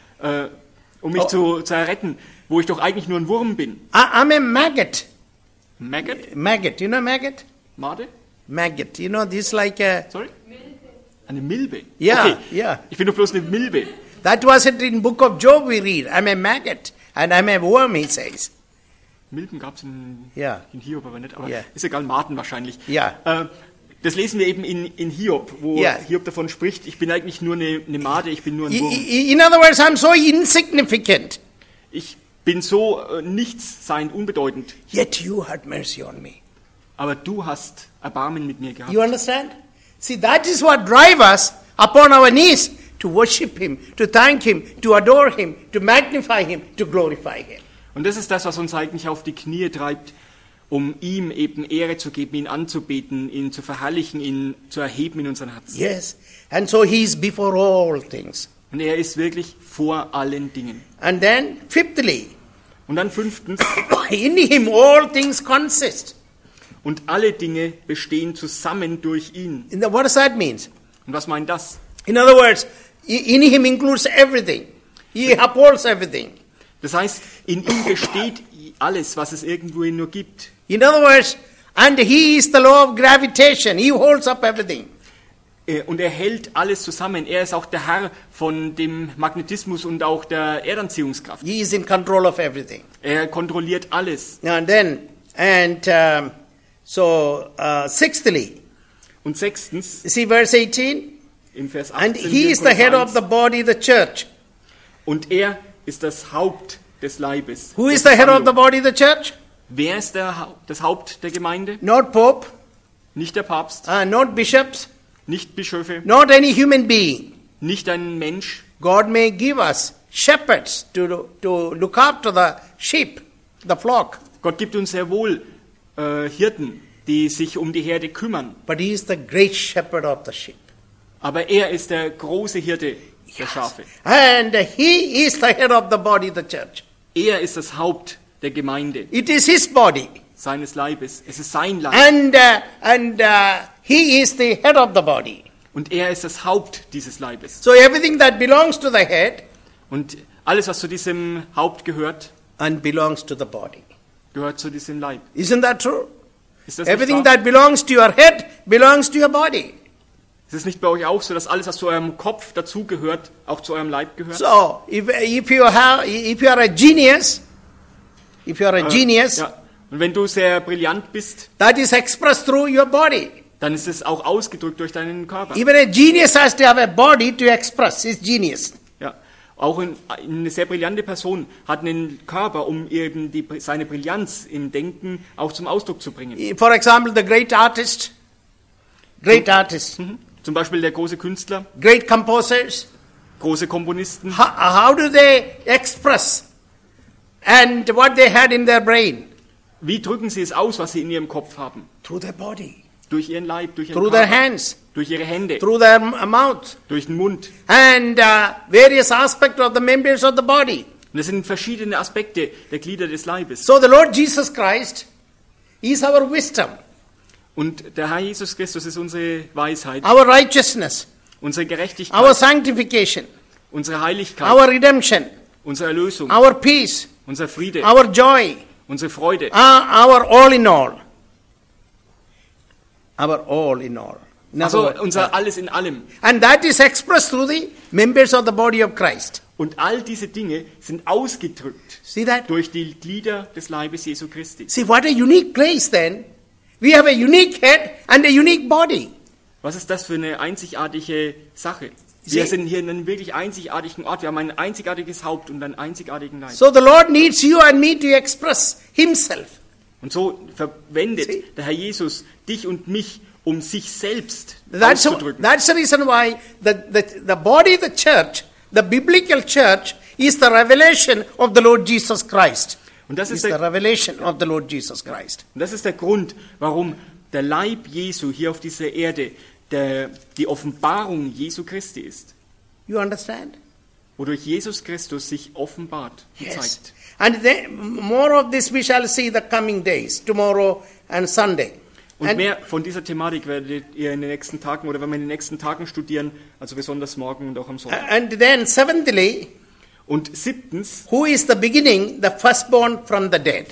mich zu erretten, wo ich doch eigentlich nur ein Wurm bin. I'm a maggot. Maggot? Maggot, you know maggot? Made? Maggot, you know, this like a... Sorry? Eine Milbe? Ja, okay. ja. Ich bin doch bloß eine Milbe. That was it in book of Job we read. I'm a maggot and I'm a worm, he says. Milben gab es in Hiob aber nicht, aber Ja. ist egal, Maten wahrscheinlich. Ja. Das lesen wir eben in Hiob, wo Ja. Hiob davon spricht, ich bin eigentlich nur eine Made, ich bin nur ein Wurm. In other words, I'm so insignificant. Ich bin so nichts sein, unbedeutend. Yet you had mercy on me. Aber du hast Erbarmen mit mir gehabt. You understand? See, that is what drives us upon our knees to worship him, to thank him, to adore him, to magnify him, to glorify him. Und das ist das, was uns eigentlich auf die Knie treibt, um ihm eben Ehre zu geben, ihn anzubeten, ihn zu verherrlichen, ihn zu erheben in unseren Herzen. Yes. And so he is before all things. Und er ist wirklich vor allen Dingen. And then, fifthly, Und dann fünftens, in him all things consist. und alle Dinge bestehen zusammen durch ihn. What does that mean? Und was meint das? In other words, in him includes everything. He upholds everything. Das heißt, in ihm besteht alles, was es irgendwo nur gibt. In other words, and he is the law of gravitation. He holds up everything. Und er hält alles zusammen. Er ist auch der Herr von dem Magnetismus und auch der Erdanziehungskraft. He is in control of everything. Er kontrolliert alles. And then, sixthly, Und sechstens, see verse 18? im Vers 18, And he is the head of the body, the church. und er ist das Haupt des Leibes. Who is der the head of the Versammlung. body, the church? Wer ist das Haupt der Gemeinde? Not Pope, Nicht der Papst, not bishops, nicht Bischöfe, not any human being. nicht ein Mensch. God may give us shepherds to look after the sheep, the flock. Gott gibt uns sehr wohl Hirten, die sich um die Herde kümmern. But he is the great shepherd of the sheep. Aber er ist der große Hirte der Schafe. And he is the head of the body, the church. Er ist das Haupt der Gemeinde, It is his body. seines Leibes. Es ist sein Leib. And he is the head of the body. Und er ist das Haupt dieses Leibes. So everything that belongs to the head Und alles, was zu diesem Haupt gehört, and belongs to the body. gehört zu diesem Leib. Isn't that true? Ist das nicht Everything wahr? that belongs to your head belongs to your body. Ist es nicht bei euch auch so, dass alles, was zu eurem Kopf dazugehört, auch zu eurem Leib gehört? So, if you are a genius, Ja. Und wenn du sehr brillant bist, that is expressed through your body. dann ist es auch ausgedrückt durch deinen Körper. Even a genius has to have a body to express his genius. Ja. Auch eine sehr brillante Person hat einen Körper, um eben seine Brillanz im Denken auch zum Ausdruck zu bringen. For example, the great artist, Zum Beispiel der große Künstler, great composers, große Komponisten. how do they express and what they had in their brain? Wie drücken sie es aus, was sie in ihrem Kopf haben? Through their body, Durch ihren Leib, durch ihren through their Körper, hands, durch ihre Hände, through their mouth, durch den Mund. and various aspects of the members of the body. Und das sind verschiedene Aspekte der Glieder des Leibes. So the Lord Jesus Christ is our wisdom, Und der Herr Jesus Christus ist unsere Weisheit, our righteousness, unsere our Gerechtigkeit, sanctification, unsere Heiligkeit, our redemption, unsere Erlösung, our peace, unser Friede, our joy, unsere Freude. our all in all. Our all in all. In other Also words, unser Alles in allem. and that is expressed through the members of the body of Christ. Und all diese Dinge sind ausgedrückt See that? durch die Glieder des Leibes Jesu Christi. See what a unique place then. We have a unique head and a unique body. Was ist das für eine einzigartige Sache? Sie- Wir sind hier in einem wirklich einzigartigen Ort. Wir haben ein einzigartiges Haupt und einen einzigartigen Leib. So the Lord needs you and me to express himself. Und so verwendet Sie- der Herr Jesus dich und mich, um sich selbst That's auszudrücken. the reason why the body, the church, the biblical church is the revelation of the Lord Jesus Christ. Und das It's ist the der revelation of the Lord Jesus Christ. Und das ist der Grund, warum der Leib Jesu hier auf dieser Erde die Offenbarung Jesu Christi ist. You understand? Wodurch Jesus Christus sich offenbart und Yes. zeigt. And then more of this we shall see the coming days, tomorrow and Sunday. Und And, mehr von dieser Thematik werdet ihr in den nächsten Tagen oder wenn wir in den nächsten Tagen studieren, also besonders morgen und auch am Sonntag. and then seventhly, Und siebtens, who is the beginning, the firstborn from the dead?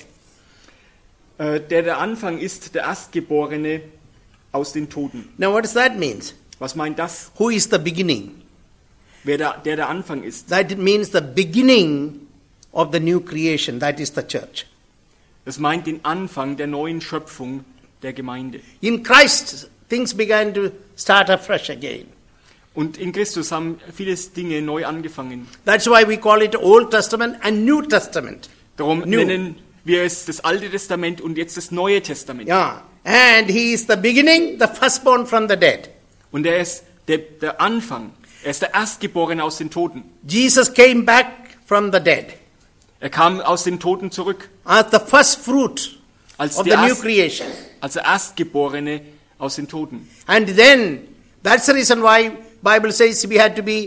der Anfang ist der Erstgeborene aus den Toten. Now what does that mean? Was meint das? Who is the beginning? Wer der Anfang ist. That means the beginning of the new creation, that is the church. Das meint den Anfang der neuen Schöpfung der Gemeinde. In Christ, things began to start afresh again. Und in Christus haben viele Dinge neu angefangen. That's why we call it Old Testament and New Testament. Darum New. nennen wir es das Alte Testament und jetzt das Neue Testament. Yeah. And he is the beginning, the firstborn from the dead. Und er ist der Anfang. Er ist der Erstgeborene aus den Toten. Jesus came back from the dead Er kam aus den Toten zurück as the first fruit als of der, the new creation. als der Erstgeborene aus den Toten. And then, that's the reason why Bible says we had to be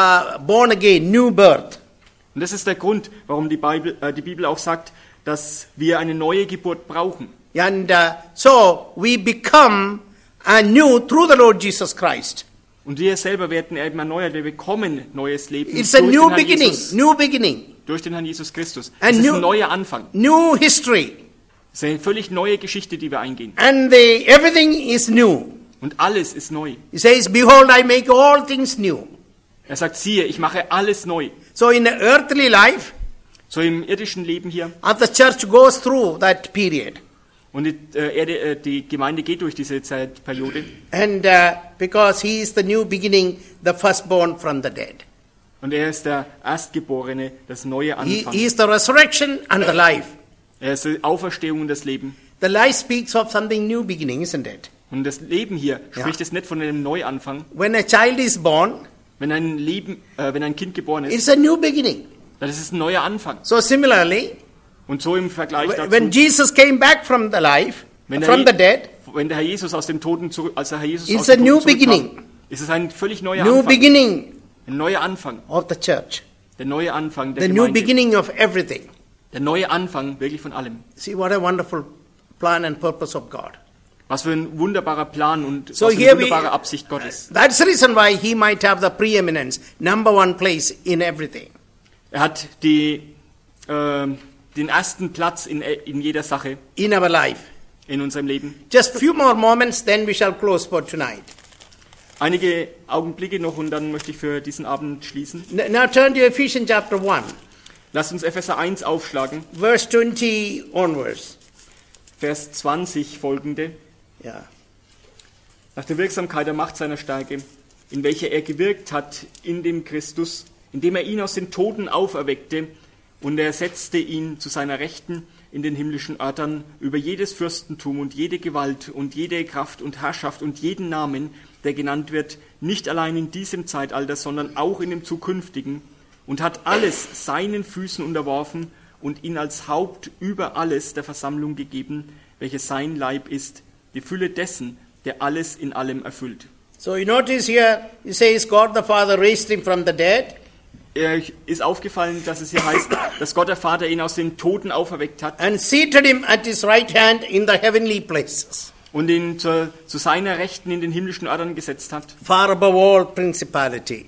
born again, new birth. Und das ist der Grund, warum die Bibel auch sagt, dass wir eine neue Geburt brauchen. And so we become new through the Lord Jesus Christ. Und wir selber werden eben erneuert, wir bekommen neues Leben It's a durch new den Herrn beginning, Jesus, new beginning, durch den Herrn Jesus Christus. And Es ist new- ein neuer Anfang. new history. Es ist eine völlig neue Geschichte, die wir eingehen. And everything is new. Und alles ist neu. He says, behold, I make all things new. Er sagt, siehe, ich mache alles neu. So in the earthly life, So im irdischen Leben hier. as the church goes through that period, Und die Gemeinde geht durch diese Zeitperiode. and because he is the new beginning, the firstborn from the dead. Und er ist der Erstgeborene, das neue He Anfang. is the resurrection and the life. Er ist die Auferstehung und das Leben. The life speaks of something new beginning, isn't it? Und das Leben hier Ja. spricht es nicht von einem Neuanfang. When a child is born, Wenn ein Kind geboren ist, it's a new beginning. dann ist es ein neuer Anfang. So similarly, Und so im Vergleich dazu, when Jesus came back from the life, wenn from the dead, der Herr Jesus aus dem Toten zurück, als der Herr Jesus It's aus a dem new Toten zurückkam, beginning. ist es ein völlig neuer new Anfang. beginning Ein neuer Anfang. of the church, Der neue Anfang der the new Gemeinde. beginning of everything. Der neue Anfang wirklich von allem. See what a wonderful plan and purpose of God. Was für ein wunderbarer Plan und So was für here eine we, wunderbare Absicht Gottes. that's the reason why he might have the preeminence, number one place in everything. Er hat den ersten Platz in jeder Sache In our life. in unserem Leben. Just few more moments, then we shall close for tonight. Einige Augenblicke noch und dann möchte ich für diesen Abend schließen. Now turn to Ephesians chapter 1, Lasst uns Epheser 1 aufschlagen, verse 20 onwards. Vers 20 folgende. Yeah. Nach der Wirksamkeit der Macht seiner Stärke, in welcher er gewirkt hat in dem Christus, indem er ihn aus den Toten auferweckte und er setzte ihn zu seiner Rechten in den himmlischen Örtern über jedes Fürstentum und jede Gewalt und jede Kraft und Herrschaft und jeden Namen, der genannt wird, nicht allein in diesem Zeitalter, sondern auch in dem zukünftigen, und hat alles seinen Füßen unterworfen und ihn als Haupt über alles der Versammlung gegeben, welches sein Leib ist, die Fülle dessen, der alles in allem erfüllt. So you notice here, it says God the Father raised him from the dead. Ist aufgefallen, dass es hier heißt, dass Gott der Vater ihn aus den Toten auferweckt hat And seated him at his right hand in the heavenly places, und ihn zu seiner Rechten in den himmlischen Örtern gesetzt hat, far above all principality.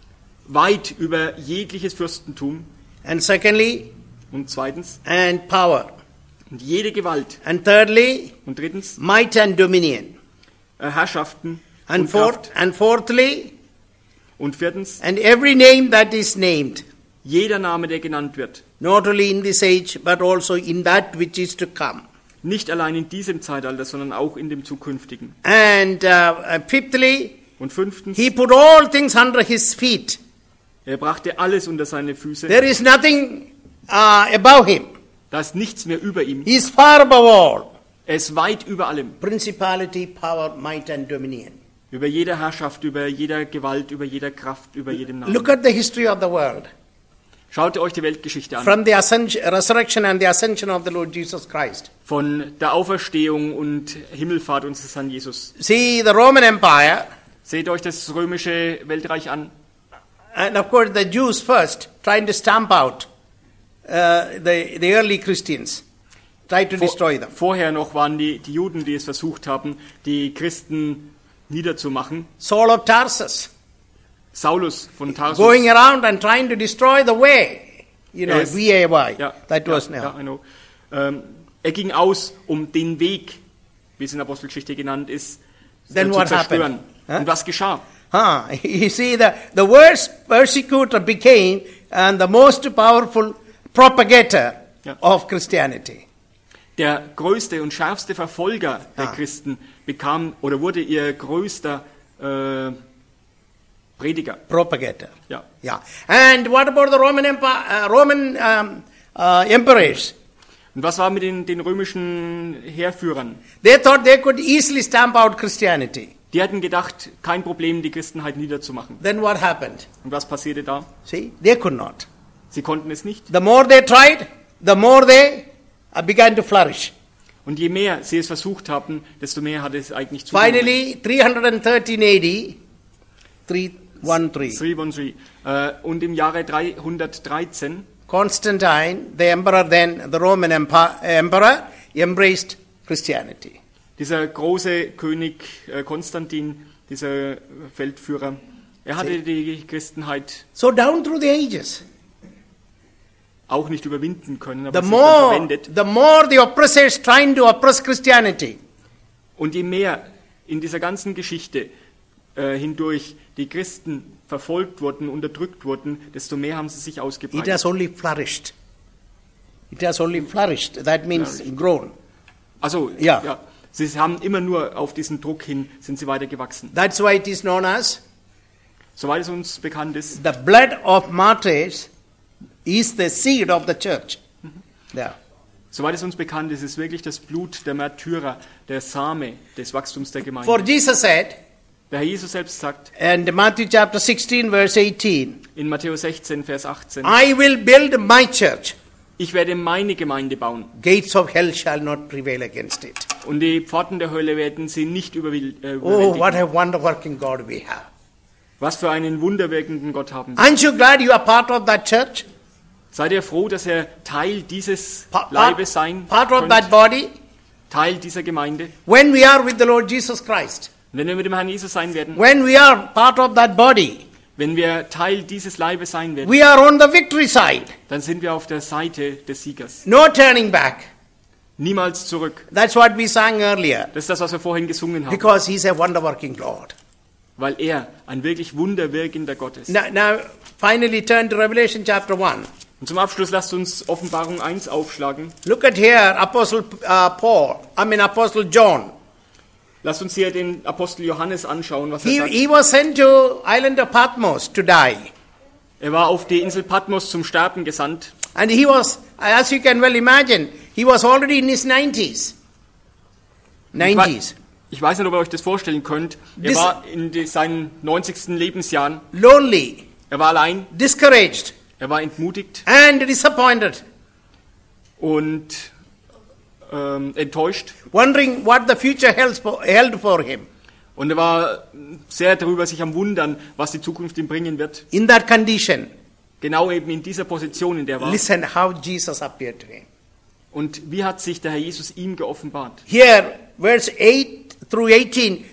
weit über jegliches Fürstentum And secondly, und zweitens and power. und jede Gewalt And thirdly, und drittens might and dominion. Herrschaften And, und Kraft and fourthly, und viertens and every name that is named, jeder Name, der genannt wird, not only in this age, but also in that which is to come. nicht allein in diesem Zeitalter, sondern auch in dem zukünftigen. And fifthly, Und fünftens, he put all things under his feet. er brachte alles unter seine Füße. There is nothing above him. Da ist nichts mehr über ihm. He is far above all. Er ist weit über allem. Principality, power, might and dominion. Über jeder Herrschaft, über jeder Gewalt, über jeder Kraft, über jedem Namen. Look at the history of the world. Schaut euch die Weltgeschichte an. From the resurrection and the ascension of the Lord Jesus Christ. Von der Auferstehung und Himmelfahrt unseres Herrn Jesus. See, the Roman Empire, Seht euch das römische Weltreich an. and of course the Jews first, trying to stamp out the early Christians, tried to destroy them. Vorher noch waren die Juden, die es versucht haben, die Christen niederzumachen. Saul of Tarsus, Saulus von Tarsus. going around and trying to destroy the way. You know, Yes. V-A-Y, Ja, that was ja, now. I know. Er ging aus, um den Weg, wie es in der Apostelgeschichte genannt ist, Then zu what zerstören. happened? Huh? Und was geschah? You see, the worst persecutor became and the most powerful propagator Ja. of Christianity. Der größte und schärfste Verfolger der Christen bekam oder wurde ihr größter Prediger. Propagator. Ja. Yeah. And what about the Roman Empire, emperors? Und was war mit den römischen Heerführern? They thought they could easily stamp out Christianity. Die hatten gedacht, kein Problem, die Christenheit niederzumachen. Then what happened? Und was passierte da? See, they could not. Sie konnten es nicht. The more they tried, the more they began to flourish. Und je mehr sie es versucht haben, desto mehr hat es eigentlich zugenommen. Finally, 313 AD, 313, 313. Und im Jahre 313 Constantine, the emperor then, the Roman emperor, embraced Christianity. dieser große König Konstantin, dieser Feldführer, er hatte die Christenheit So down through the ages, auch nicht überwinden können, aber the sie hat more, verwendet. the more the oppressors trying to oppress Christianity, Und je mehr in dieser ganzen Geschichte hindurch die Christen verfolgt wurden, unterdrückt wurden, desto mehr haben sie sich it ausgebreitet. has only flourished. It has only flourished. That means grown. Also, Ja. ja, sie haben immer nur auf diesen Druck hin, sind sie weiter gewachsen. That's why it is known as Soweit es uns bekannt ist, the blood of martyrs is the seed of the church. Yeah. soweit es uns bekannt ist, ist wirklich das Blut der Märtyrer, der Same des Wachstums der Gemeinde. For Jesus said, Der Herr Jesus selbst sagt and Matthew chapter 16 verse 18, in Matthäus 16, Vers 18, I will build my church. ich werde meine Gemeinde bauen Gates of hell shall not prevail against it. und die Pforten der Hölle werden sie nicht Oh, überwältigen. what a wonder-working God we have. Was für einen wunderwirkenden Gott haben wir. Aren't you glad you are part of that church? Seid ihr froh, dass ihr Teil dieses Part Leibes sein of könnt? that body? Teil dieser Gemeinde? When we are with the Lord Jesus Christ, Und wenn wir mit dem Herrn Jesus sein werden, when we are part of that body, wenn wir Teil dieses Leibes sein werden, we are on the victory side. dann sind wir auf der Seite des Siegers. No turning back. Niemals zurück. That's what we sang earlier. Das ist das, was wir vorhin gesungen haben. Because He's a wonder-working Lord. weil er ein wirklich wunderwirkender Gott ist. Now finally turn to Revelation chapter 1. Und zum Abschluss lasst uns Offenbarung 1 aufschlagen. Look at here, Apostle Apostle John. Lasst uns hier den Apostel Johannes anschauen, was er sagt. He was sent to island of Patmos to die. Er war auf die Insel Patmos zum Sterben gesandt. And he was, as you can well imagine, he was already in his 90s. Ich weiß nicht, ob ihr euch das vorstellen könnt. Er war in seinen 90. Lebensjahren. Lonely. Er war allein. Discouraged. Er war entmutigt. And disappointed. Und enttäuscht. Wondering what the future held for him. Und er war sehr darüber sich am Wundern, was die Zukunft ihm bringen wird. In that condition. Genau eben in dieser Position, in der er war. Listen how Jesus appeared to him. Und wie hat sich der Herr Jesus ihm geoffenbart? Here, verse 8 through 18,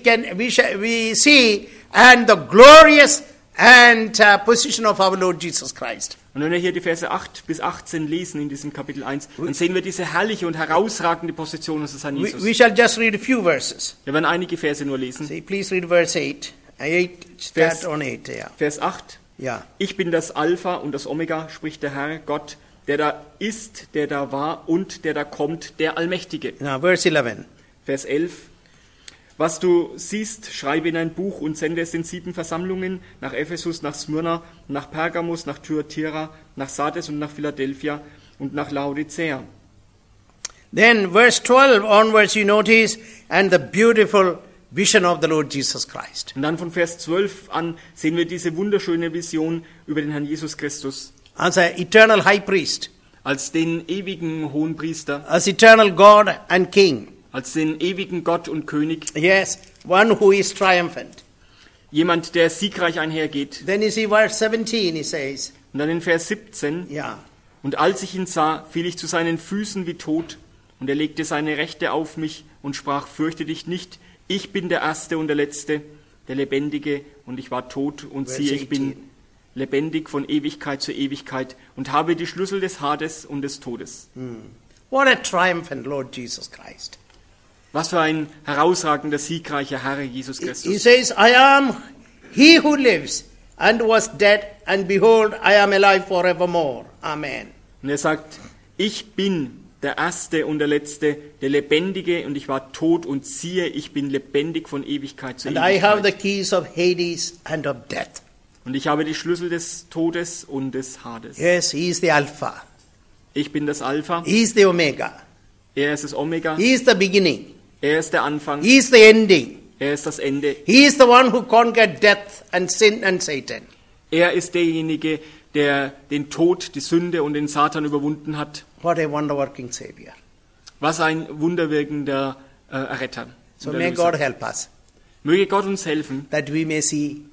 we see and the glorious and position of our Lord Jesus Christ. Und wenn wir hier die Verse 8 bis 18 lesen in diesem Kapitel 1, dann sehen wir diese herrliche und herausragende Position unseres Herrn Jesus. We shall just read a few verses. Wir werden einige Verse nur lesen. See, please read verse 8. 8 start on 8, yeah. Vers 8. Yeah. Ich bin das Alpha und das Omega, spricht der Herr Gott, der da ist, der da war und der da kommt, der Allmächtige. Now, verse 11. Vers 11. Was du siehst, schreibe in ein Buch und sende es in 7 Versammlungen, nach Ephesus, nach Smyrna, nach Pergamus, nach Thyatira, nach Sardes und nach Philadelphia und nach Laodicea. Then verse 12 onwards you notice, and the beautiful vision of the Lord Jesus Christ. Und dann von Vers 12 an sehen wir diese wunderschöne Vision über den Herrn Jesus Christus. As an eternal high priest. Als den ewigen Hohenpriester. As eternal God and King. Als den ewigen Gott und König. Yes, one who is triumphant. Jemand, der siegreich einhergeht. Then you see verse 17, he says. Und dann in Vers 17. Yeah. Und als ich ihn sah, fiel ich zu seinen Füßen wie tot. Und er legte seine Rechte auf mich und sprach, fürchte dich nicht. Ich bin der Erste und der Letzte, der Lebendige. Und ich war tot und siehe, ich bin lebendig von Ewigkeit zu Ewigkeit und habe die Schlüssel des Hades und des Todes. What a triumphant Lord Jesus Christ. Was für ein herausragender, siegreicher Herr Jesus Christus. He says, I am he who lives and was dead, and behold, I am alive forevermore. Amen. Und er sagt, ich bin der Erste und der Letzte, der Lebendige, und ich war tot und siehe, ich bin lebendig von Ewigkeit zu And I have the Ewigkeit. keys of Hades and of death. Und ich habe die Schlüssel des Todes und des Hades. Yes, he is the Alpha. Ich bin das Alpha, He is the Omega. er ist das Omega, He is the beginning. er ist der Anfang, He is the ending. er ist das Ende. He is the one who conquered death and sin and Satan. Er ist derjenige, der den Tod, die Sünde und den Satan überwunden hat. What a wonder-working Savior. Was ein wunderwirkender Erretter. So und may Erlöser. God help us, Möge Gott uns helfen, that we may see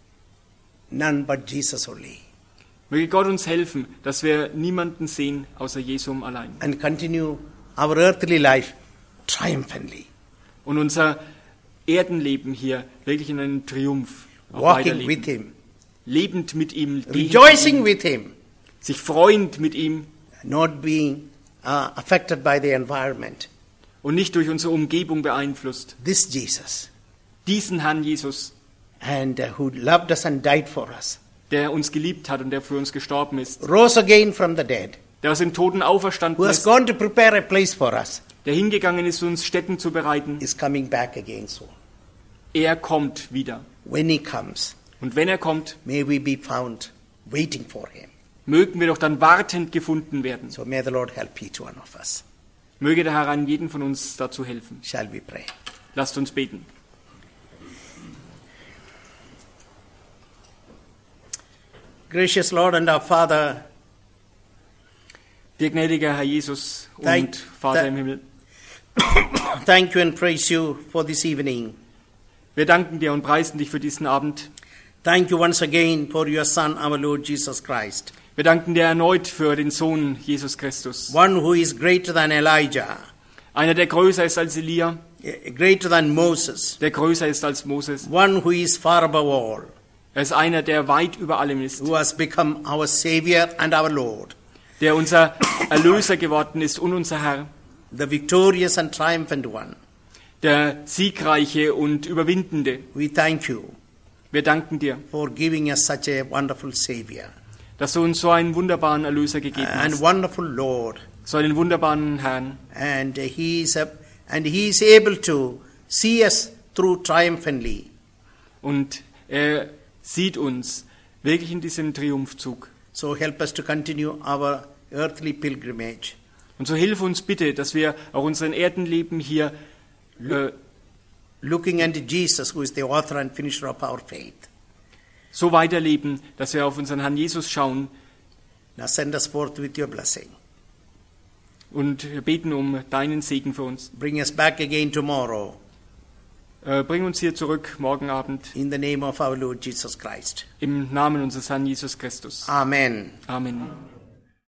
none but Jesus only, möge Gott uns helfen, dass wir niemanden sehen außer Jesum allein. and continue our earthly life triumphantly, Und unser Erdenleben hier wirklich in einem Triumph auch walking with weiterleben. Him, Lebend mit ihm, gehend rejoicing mit ihm, with Him, sich freuend mit ihm not being affected by the environment. und nicht durch unsere Umgebung beeinflusst. This Jesus, Diesen Herrn Jesus, and who loved us and died for us, der uns geliebt hat und der für uns gestorben ist, rose again from the dead, der aus dem Toten auferstanden who has ist, gone to prepare a place for us, der hingegangen ist, uns Stätten zu bereiten. is coming back again soon. Er kommt wieder. When He comes, Und wenn er kommt, may we be found waiting for Him. mögen wir doch dann wartend gefunden werden. So may the Lord help each one of us. Möge der Herr an jeden von uns dazu helfen. Shall we pray? Lasst uns beten. Gracious Lord and our Father, Der gnädige Herr Jesus Thank- und Vater im Himmel, thank you and praise you for this evening. wir danken dir und preisen dich für diesen Abend. Thank you once again for your Son, our Lord Jesus Christ, Wir danken dir erneut für den Sohn Jesus Christus. one who is greater than Elijah, Einer, der größer ist als Elia, greater than Moses, der größer ist als Moses. one who is far above all, Er ist einer, der weit über allem ist, who has become our Savior and our Lord, der unser Erlöser geworden ist und unser Herr, the victorious and triumphant one. der siegreiche und überwindende. We thank you Wir danken dir, for giving us such a wonderful Savior dass du uns so einen wunderbaren Erlöser gegeben and hast, wonderful Lord. so einen wunderbaren Herrn. And he is able to see us through triumphantly. Und er sieht uns wirklich in diesem Triumphzug. So help us to continue our earthly pilgrimage. Und so hilf uns bitte, dass wir auch unseren Erdenleben hier Looking unto Jesus, who is the author and finisher of our faith. so weiterleben, dass wir auf unseren Herrn Jesus schauen. Now send us forth with your blessing. Und wir beten um deinen Segen für uns. Bring us back again tomorrow Bring uns hier zurück morgen Abend in the name of our Lord Jesus Christ. im Namen unseres Herrn Jesus Christus. Amen. Amen.